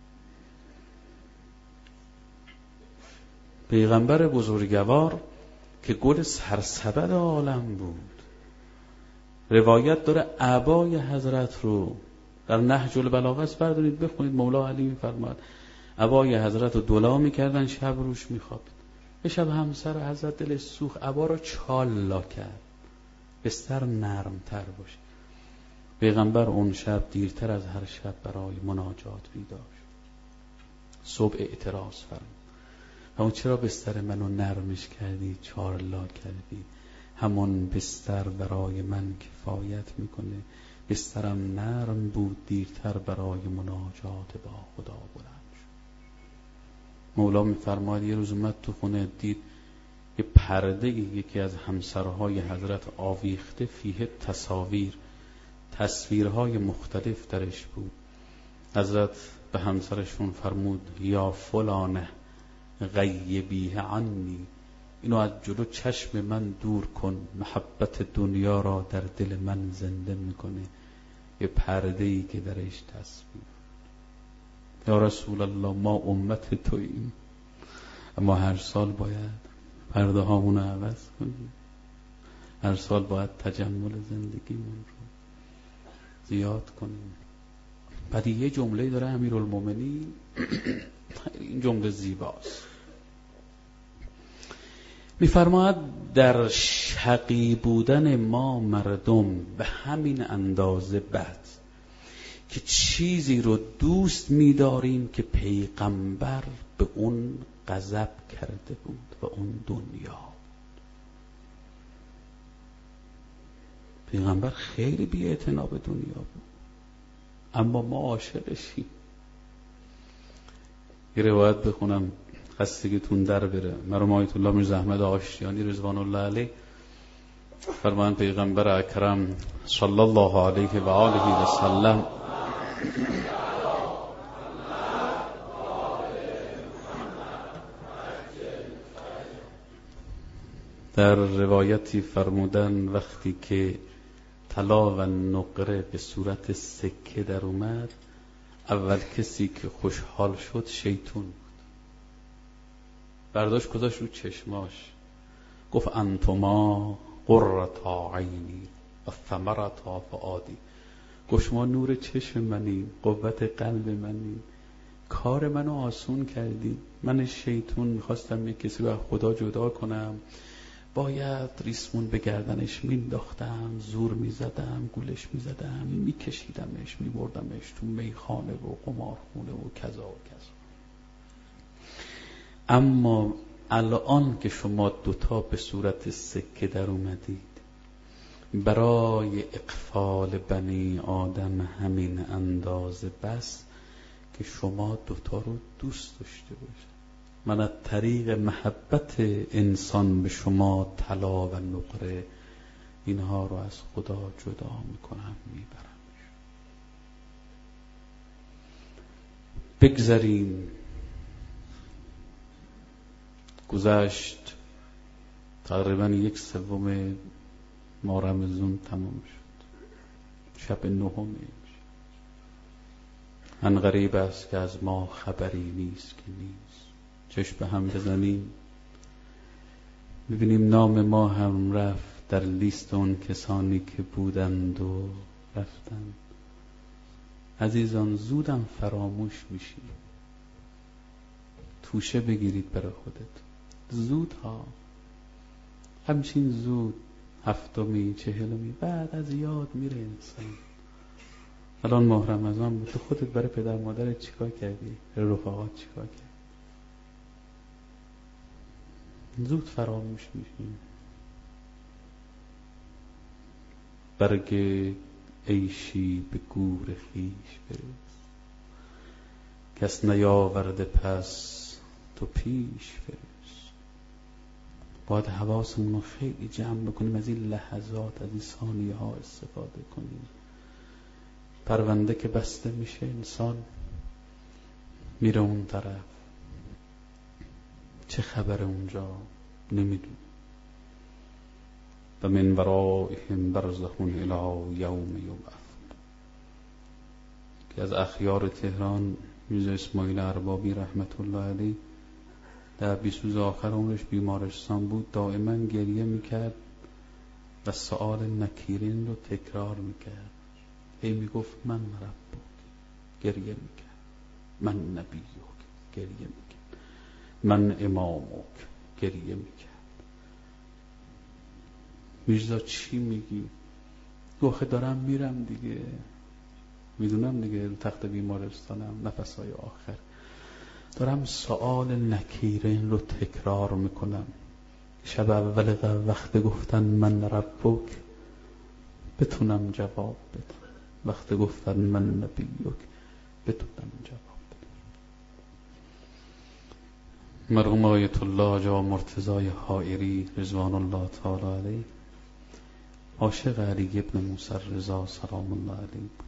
پیغمبر بزرگوار که گل سرسبد عالم بود، روایت داره عبای حضرت رو در نهج البلاغه است، بردارید بخونید. مولا علی می‌فرماد عبای حضرت رو دلا می‌کردن، شب روش می‌خوابید. یه شب همسر حضرت دلش سوخت، عبا رو چالا کرد بستر نرمتر باشه. پیغمبر اون شب دیرتر از هر شب برای مناجات بیدار شد. صبح اعتراض فرمود اما چرا بستر منو نرمش کردی، چارلا کردی؟ همون بستر برای من کفایت میکنه، بسترم نرم بود دیرتر برای مناجات با خدا بلند شد. مولا میفرماید یه روز اومد تو خونه، دید یه پرده یکی از همسرهای حضرت آویخته، فیه تصویرهای مختلف درش بود. حضرت به همسرشون فرمود یا فلانه غیبیه عنی، اینو از جلو چشم من دور کن، محبت دنیا را در دل من زنده میکنه. یه پرده‌ای که درش تصویر. یا رسول الله ما امت توییم، اما هر سال باید پرده هامون رو عوض کنیم، هر سال باید تجمل زندگیمون رو زیاد کنیم. بعد یه جمله داره امیرالمومنین، این جمله زیباست، میفرماید در شقی بودن ما مردم به همین اندازه بد که چیزی رو دوست می‌داریم که پیغمبر به اون غضب کرده بود و اون دنیا. پیغمبر خیلی بی‌اعتنا به دنیا بود، اما ما عاشقشیم. یه روایت بخونم خستگیتون در بره. مرحوم آیت الله میرزا احمد آشتیانی رضوان الله علیه فرمان پیغمبر اکرم صلی الله علیه و آله و سلم در روایتی فرمودن وقتی که طلا و نقره به صورت سکه در اومد، اول کسی که خوشحال شد شیطون بود. برداشت گذاشت رو چشماش، گفت انتما قرة عینی و ثمرة فؤادی، گفت شما نور چشم منی، قوت قلب منی، کار منو آسون کردی. من شیطون میخواستم یک کسی رو از خدا جدا کنم، باید ریسمون به گردنش مینداختم، زور میزدم، گولش میزدم، میکشیدمش، میبردمش تو میخانه و قمارخونه و کذا و کذا. اما الان که شما دوتا به صورت سکه در اومدید، برای اقفال بنی آدم همین اندازه بس که شما دوتا رو دوست داشته باشید. من از طریق محبت انسان به شما طلا و نقره اینها رو از خدا جدا میکنم، میبرم. بگذاریم. گذشت تقریبا 1/3 ماه رمضان تمام شد، شب 9. ان غریب است که از ما خبری نیست که نیست. چشم به هم بزنیم ببینیم نام ما هم رفت در لیست اون کسانی که بودند و رفتند. عزیزان زودم فراموش میشی. توشه بگیرید برای خودت، زود ها، همچین زود 70 40 بعد از یاد میره انسان. الان ماه رمضان بود، تو خودت برای پدر مادرت چیکار کردی؟ برای رفقات چیکار کردی؟ زود فراموش میشی. برگ عیشی به گور خیش برس، کس نیاورده پس تو پیش فرست. باید حواسمون رو خیلی جمع بکنیم، از این لحظات، از این ثانیه ها استفاده کنیم. پرونده که بسته میشه انسان میره اون طرف، چه خبر اونجا نمیدون. و من ورائهم برزخ الی یوم یبعث، که از اخیار تهران میرزا اسماعیل اربابی رحمت الله علیه در 20 روز آخر عمرش بیمارستان بود، دائما گریه میکرد و سؤال نکیرین رو تکرار میکرد. هی میگفت من ربک، گریه میکرد، من نبیک، گریه میکرد، من امامک، گریه میکرد. میرزا چی میگی؟ گوخه دارم میرم دیگه، میدونم دیگه تخت بیمارستانم، نفسهای آخر دارم سؤال نکیرین رو تکرار میکنم. شب اول وقت گفتن من ربک بتونم جواب بدم. وقتی گفتن من نبیک بتونم جواب بدم. مرحوم آیت الله آقا مرتضی حائری رضوان الله تعالی علیه عاشق علی ابن موسی رضا سلام الله علیه بود.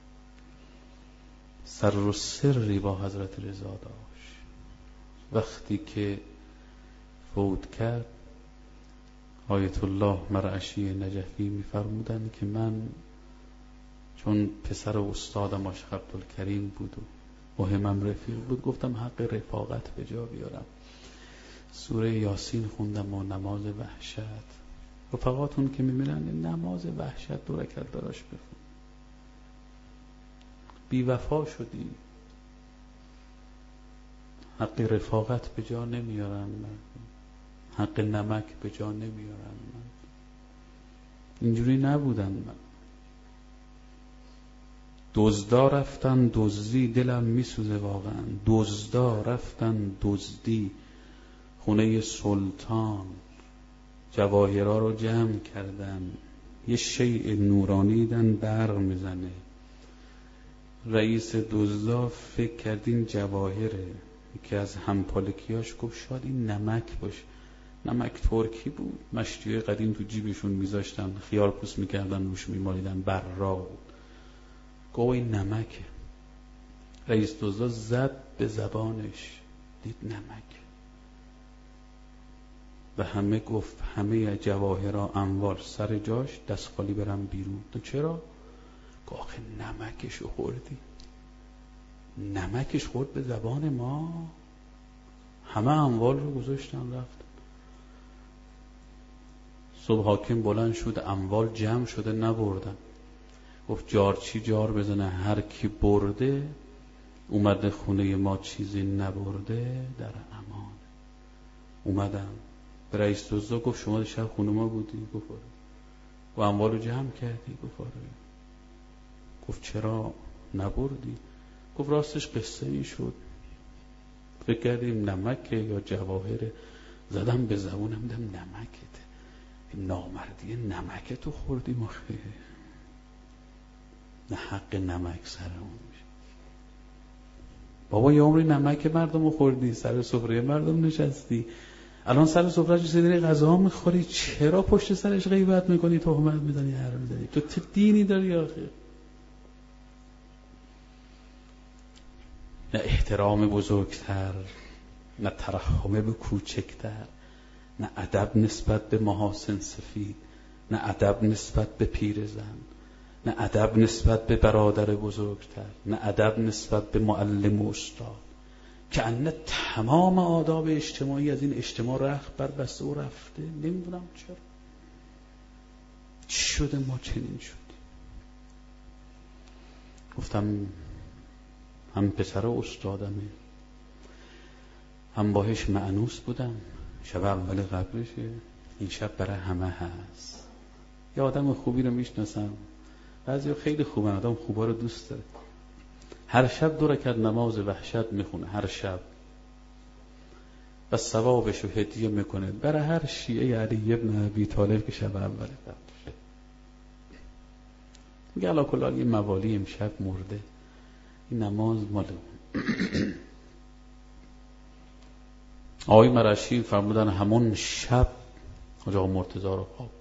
سر و سری با حضرت رضا داشت. وقتی که فوت کرد آیت الله مرعشی نجفی می‌فرمودند که من چون پسر استادم عاشق عبدالکریم بود و مهمم رفیق بود، گفتم حق رفاقت به جا بیارم، سوره یاسین خوندم و نماز وحشت. رفقاتون که می‌بینن نماز وحشت 2 رکعت براش بخون. بی وفا شدی، حق رفاقت به جا نمیارن، حق نمک به جا نمیارن. اینجوری نبودن. من دزدا رفتن دزدی، دلم میسوزه واقعا. دزدا رفتن دزدی، خونه سلطان جواهرها رو جمع کردن، یه شیء نورانی دیدن برق میزنه. رئیس دزدا فکر کرد این جواهره. یکی از همپالکیاش گفت شاید این نمک باشه. نمک ترکی بود، مشتیای قدیم تو جیبشون میذاشتن، خیار پوست میکردن روش میمالیدن، براق بود. گفت این نمکه. رئیس دزدا زد به زبانش، دید نمک. و همه گفت همه جواهرها اموال سر جاش، دست خالی برم بیرون. تو چرا؟ گفت آخه نمکشو خوردی. نمکش خورد به زبان ما، همه اموال رو گذاشتن رفت. صبح حاکم بلند شد، اموال جمع شده نبردن. گفت جارچی جار بزنه، هر کی برده اومده خونه ما چیزی نبرده در امان. اومدم به رئیس دزدا گفت شما شب خونه ما بودی؟ گفت آره. و اموال رو جمع کردی؟ گفت آره. گفت چرا نبردی؟ گفت راستش قصه ای شد، فکر کردیم نمکه یا جواهره، زدم به زبونم دیدم نمکته. نامردی نمکتو خوردی مخه، نه حق نمک سرمون میشه. بابا یه عمری نمک مردم خوردی، سر سفره مردم نشستی، الان سر سفرهش سیدری غذا میخوری، چرا پشت سرش غیبت میکنی، تهمت میزنی، حرف میزنی؟ تو چه دینی داری آخه؟ نه احترام بزرگتر، نه ترحم به کوچکتر، نه ادب نسبت به محاسن سفید، نه ادب نسبت به پیرزن، نه ادب نسبت به برادر بزرگتر، نه ادب نسبت به معلم و استاد. که انه تمام آداب اجتماعی از این اجتماع رخت بر بسته و رفته. نمیدونم چرا چی شده ما چنین شدیم. گفتم هم پسر استادمه، هم باهش مأنوس بودم، شب اول قبرشه، این شب برای همه هست. یه آدم خوبی رو میشناسم، بعضی خیلی خوبن، آدم خوبا رو دوست داره، هر شب 2 رکعت نماز وحشت میخونه هر شب و ثوابشو هدیه میکنه برای هر شیعه علی ابن ابی طالب که شب اول قبرشه. میگه علا کلال این موالی امشب مرده، این نماز مال اون. آقای مرعشی فرمودن همون شب حاج آقا مرتضی رو خواب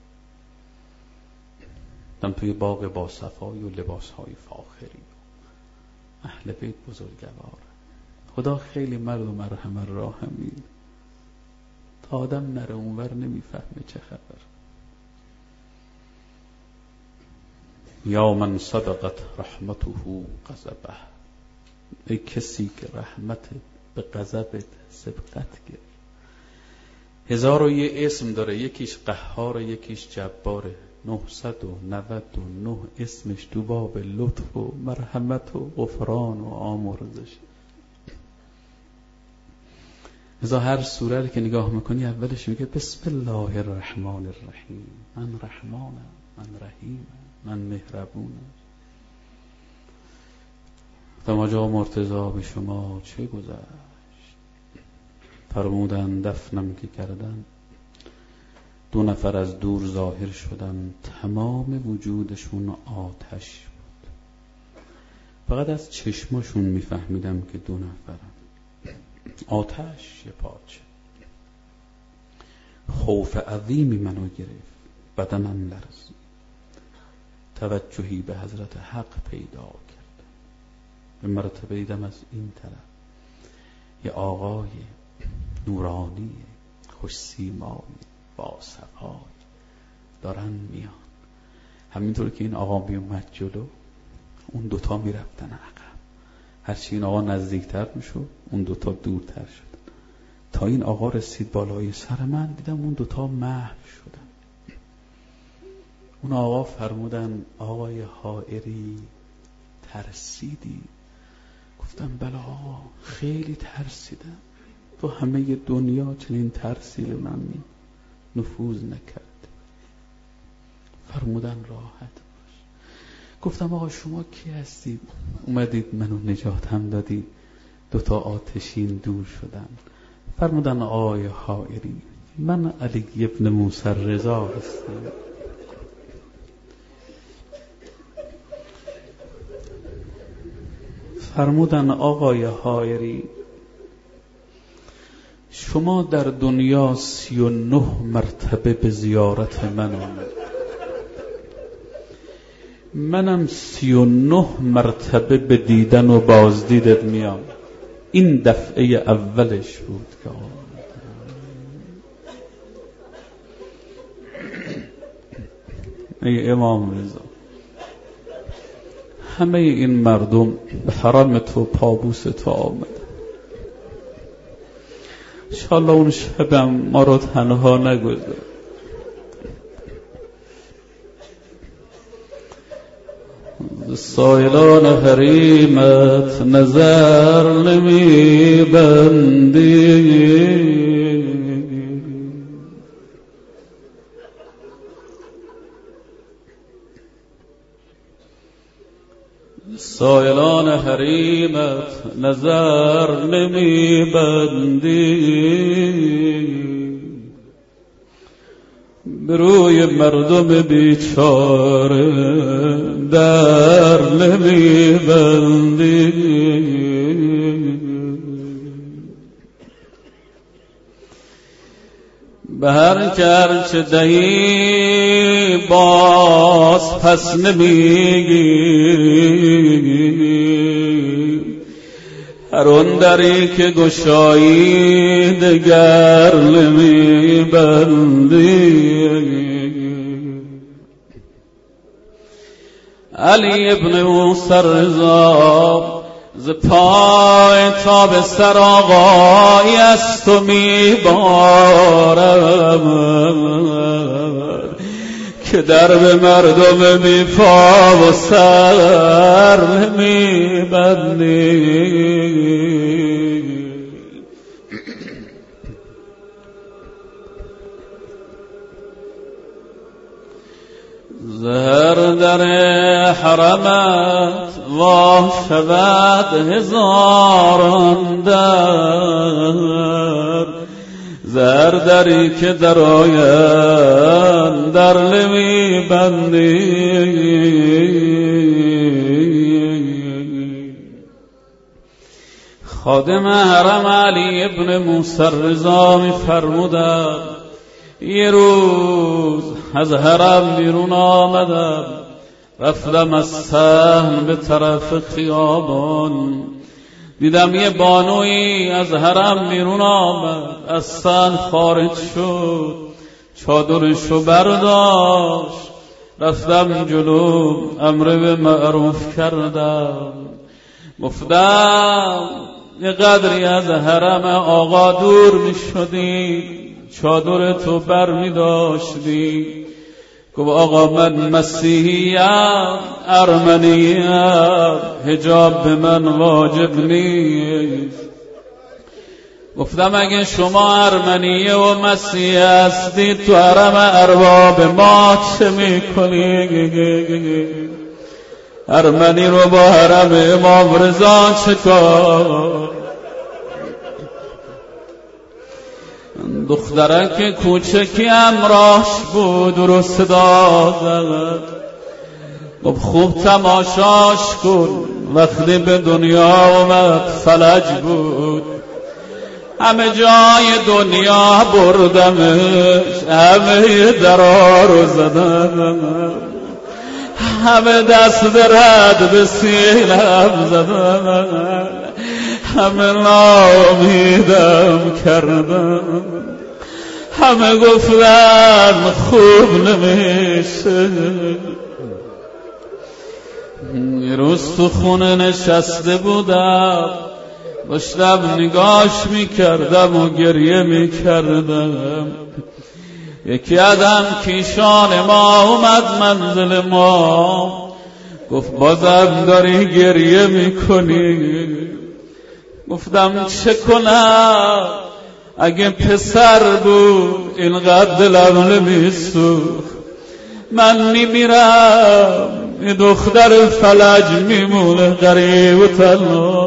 دیدم توی باغ با صفای و لباسهای فاخری، اهل بیت بزرگوار. خدا خیلی مرد و مرحم الراحمین، تا آدم نره اونور نمیفهمه چه خبر. یا من صدقت رحمته غضبه، ای کسی که رحمت به غضبت سبقت گرفت. 1001 اسم داره، یکیش قهار، یکیش جباره. 999 اسمش تو باب لطف و مرحمت و غفران و آمرزش. لذا هر سوره رو که نگاه میکنی اولش میگه بسم الله الرحمن الرحیم، من رحمانم، من رحیمم، من مهربونم. حاج آقا مرتضی به شما چه گذشت؟ فرمودن دفنم که کردن 2 نفر از دور ظاهر شدن، تمام وجودشون آتش بود. فقط از چشماشون میفهمیدم که 2 نفرن. آتش یه پارچه. خوف عظیمی منو گرفت، بدنم لرزید. توجهی به حضرت حق پیدا کردم. به مرتبه دیدم از این طرف یه آقای نورانی خوش سیمایی با صفای دارن میان. همینطور که این آقا میومد جلو، اون 2 میرفتن عقب. هرچی این آقا نزدیکتر میشد، اون 2 دورتر شد. تا این آقا رسید بالای سر من، دیدم اون 2 محو شدن. اون آقا فرمودن آقای حائری ترسیدی؟ گفتم بله آقا، خیلی ترسیدم. تو همه دنیا چنین ترسی به من نفوذ نکرد. فرمودن راحت باش. گفتم آقا شما کی هستید؟ اومدید منو نجاتم دادید، 2 آتشین دور شدن. فرمودن آقای حائری من علی ابن موسی رضا هستم. فرمودن آقای حائری شما در دنیا 39 مرتبه به زیارت من آمد، منم 39 مرتبه به دیدن و بازدیدت میام. این دفعه اولش بود که ای امام رضا، همه این مردم به حرم تو پابوس تو آمد. انشاءالله اون شبم ما رو تنها نگذار. سایلان حریمت نظر نمی بندی، سایلان حریمت نظر نمی بندی، به روی مردم بیچاره در نمی بندی. به هر چه دهی باز پس نمیگی، هر اون دری که گشایی دگر نمیبندی. علی ابن موسی رضا ز پای تا به سر آقایی از تو میبارم که در به مردم بی پا و سر نمیبندی. زهر در حرمت واه شود هزاران در، زهر دری که در آید در نمی بندی. خادم حرم علی ابن موسی رضا می فرمودند یه روز از حرم بیرون آمدم، رفتم از صحن به طرف خیابان، دیدم یه بانویی از حرم بیرون آمد، از صحن خارج شد، چادرشو برداشت، رفتم جلو امر به معروف کردم، گفتم یه قدری از حرم آقا دور می شدی، چادر تو بر می داشتی. گفت آقا من مسیحیم، ارمنیم، حجاب به من واجب نیست. گفتم اگه شما ارمنیه و مسیحی هستید تو حرم ارباب ما چه می کنی؟ ارمنی رو با حرم امام رضا چه کار؟ دخترک کوچکی همراهش بود رو صدا زد، گفت خوب تماشاش کن، وقتی به دنیا اومد فلج بود، همه جای دنیا بردمش، همه درا رو زدم، همه دست رد به سینم زدم، همه ناامیدم کردم، همه گفتن خوب نمیشه. یه روز تو خونه نشسته بودم، داشتم نگاش میکردم و گریه میکردم. یکی آدم کیشان ما اومد منزل ما، گفت بازم داری گریه میکنی؟ گفتم چه کنم، اگه پسر بود اینقدر دلم نمیسوخت. من میمیرم، این دختر فلج میمونه غریب و تنها.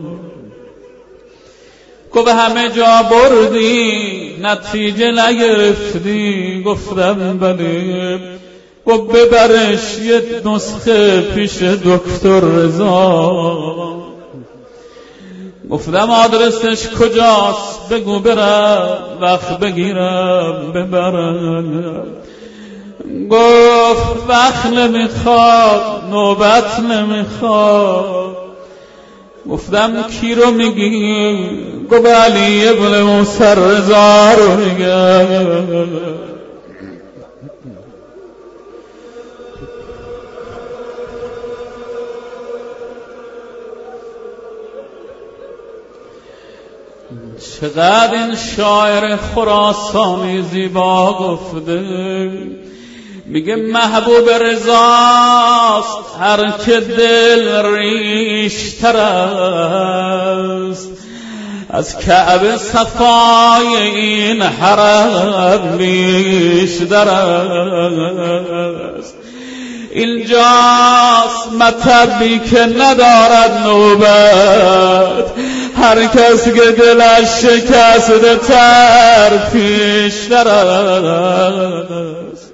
گفت همه جا بردی نتیجه نگرفتی؟ گفتم بله. گفت ببرش یه نسخه پیش دکتر رضا. گفتم آدرسش کجاست؟ بگو برم وقت بگیرم ببرم. گفت وقت نمیخواد، نوبت نمیخواد. گفتم کی رو میگی؟ گفت علی ابن موسی رضا رو میگم. چقدر این شاعر خراسانی زیبا گفته، میگه محبوب رضاست هر که دل ریشتر است، از کعبه صفای این حرم بیشتر است. اینجاست مطبی که ندارد نوبت، هر کس که دلش شکسته تر پیشتر است.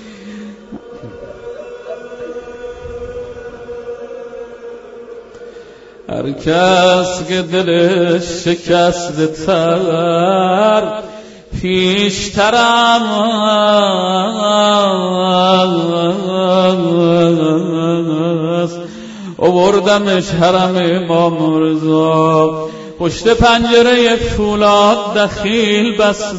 هر کس که دلش شکسته تر پیشتر است. آوردمش حرم امام رضا، پشت پنجره فولاد دخیل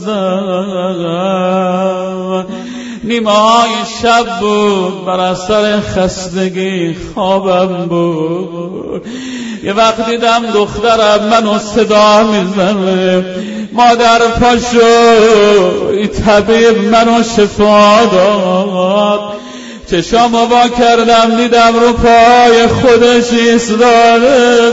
بستم. نیمای شب بود، بر اثر خستگی خوابم بود. یه وقت دیدم دخترم منو صدا میزنه، مادر پاشو، این طبیب منو شفا داد. چشامو وا کردم دیدم رو پای خودش ایستاده.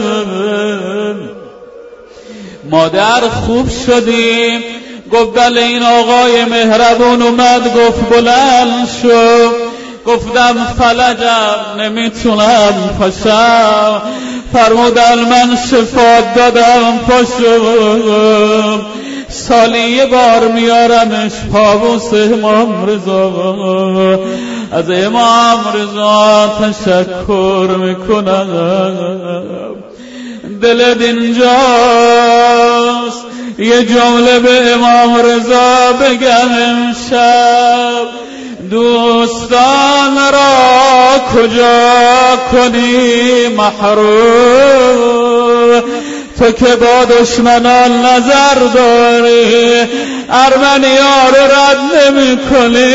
مادر خوب شدیم؟ گفت بله این آقای مهربون اومد گفت بلند شو. گفتم فلجم نمیتونم پاشم. فرمودن من شفا دادم پاشو، سالی یه بار میارمش پابوس امام رضا. از امام رضا تشکر میکنم. دلت اینجاست یه جمله به امام رضا بگم امشب. دوستان را کجا کنی محروم، تو که با دشمنان نظر داری ارمنی‌ها رو رد نمی کنی.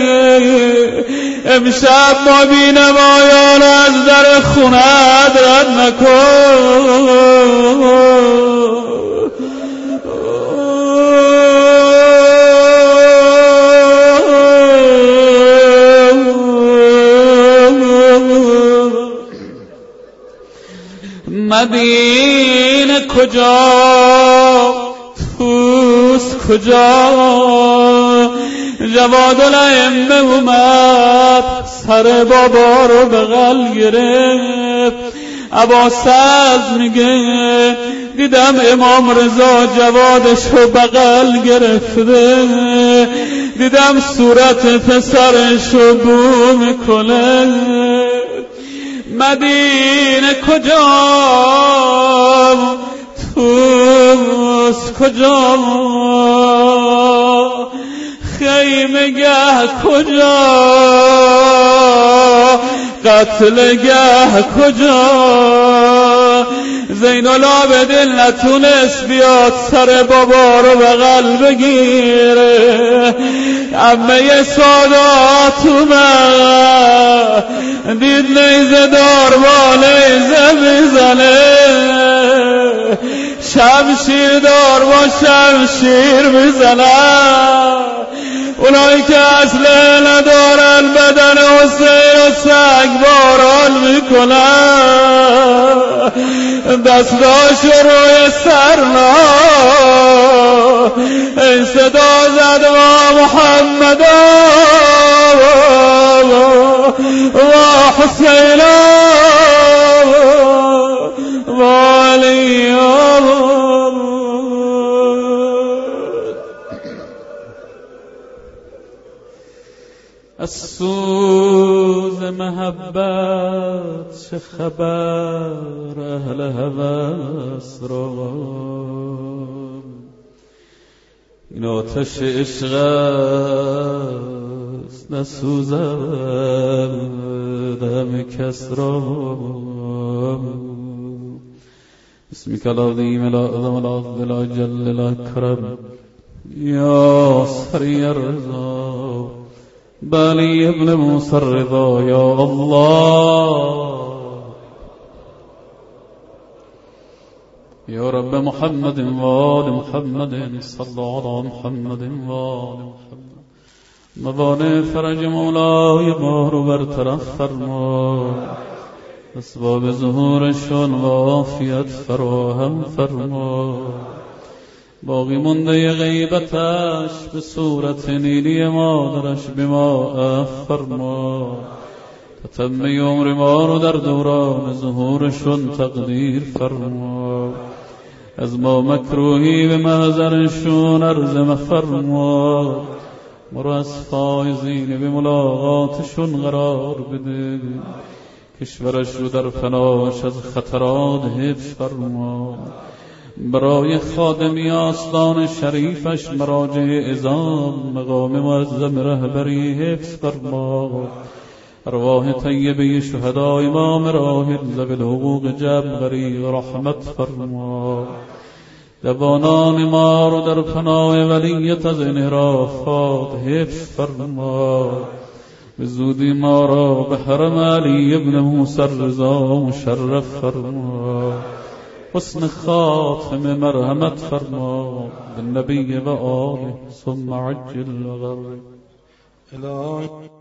امشب ما بینمایان از در خونت رد نکن. مدینه کجا، توس کجا، جوادالائمه اومد سر بابا رو بغل گرفت. عباسز میگه دیدم امام رضا جوادش رو بغل گرفته، دیدم صورت پسرش رو بو میکنه. مدینه کجا توس کجا خیمه گه کجا قتل گه کجا زین العابدین نتونست بیاد سر بابا رو بغل بگیره عمه سادات اومد دید نیزه دار با نیزه میزنه شمشیر دار با شمشیر میزنه اونایی که اصله ندارن بدن حسین و سگ باران میکنن دستاش روی سرنا این صدا زد و محمد و حسین و علی از سوز محبت چه خبر اهل هوس را این آتش عشق است نسوزد دم کس را بسمك العظيم لا أعظم العظم لا جل لا كرم يا سري الرضا بالي ابن موسى الرضا يا الله يا رب محمد وآل محمد صلى على محمد وآل محمد موانع فرج مولای ما رو برطرف فرما اسباب ظهورشون و عافیت فراهم فرما باقی مونده غیبتش به صورت نیلی مادرش به ما عفو فرما تتم عمر ما رو در دوران ظهورشون تقدیر فرما از ما مکروهی به محضرشون عرض مفرما ما رو از فایزین به ملاقاتشون قرار بده کشورش رو در پناهش از خطرات حفظ فرما برای خادمی آستان شریفش مراجع عظام مقام معظم رهبری حفظ فرما ارواح طیبه شهدای امام راحل ذوی الحقوق جمع غریق رحمت فرما جوانان ما رو در پناه ولیت از انحرافات حفظ فرما به زودی ما را به حرم علی ابن موسی الرضا مشرف فرما حسن خاتم مرحمت فرما بالنبی و آله ثم عجل و غرب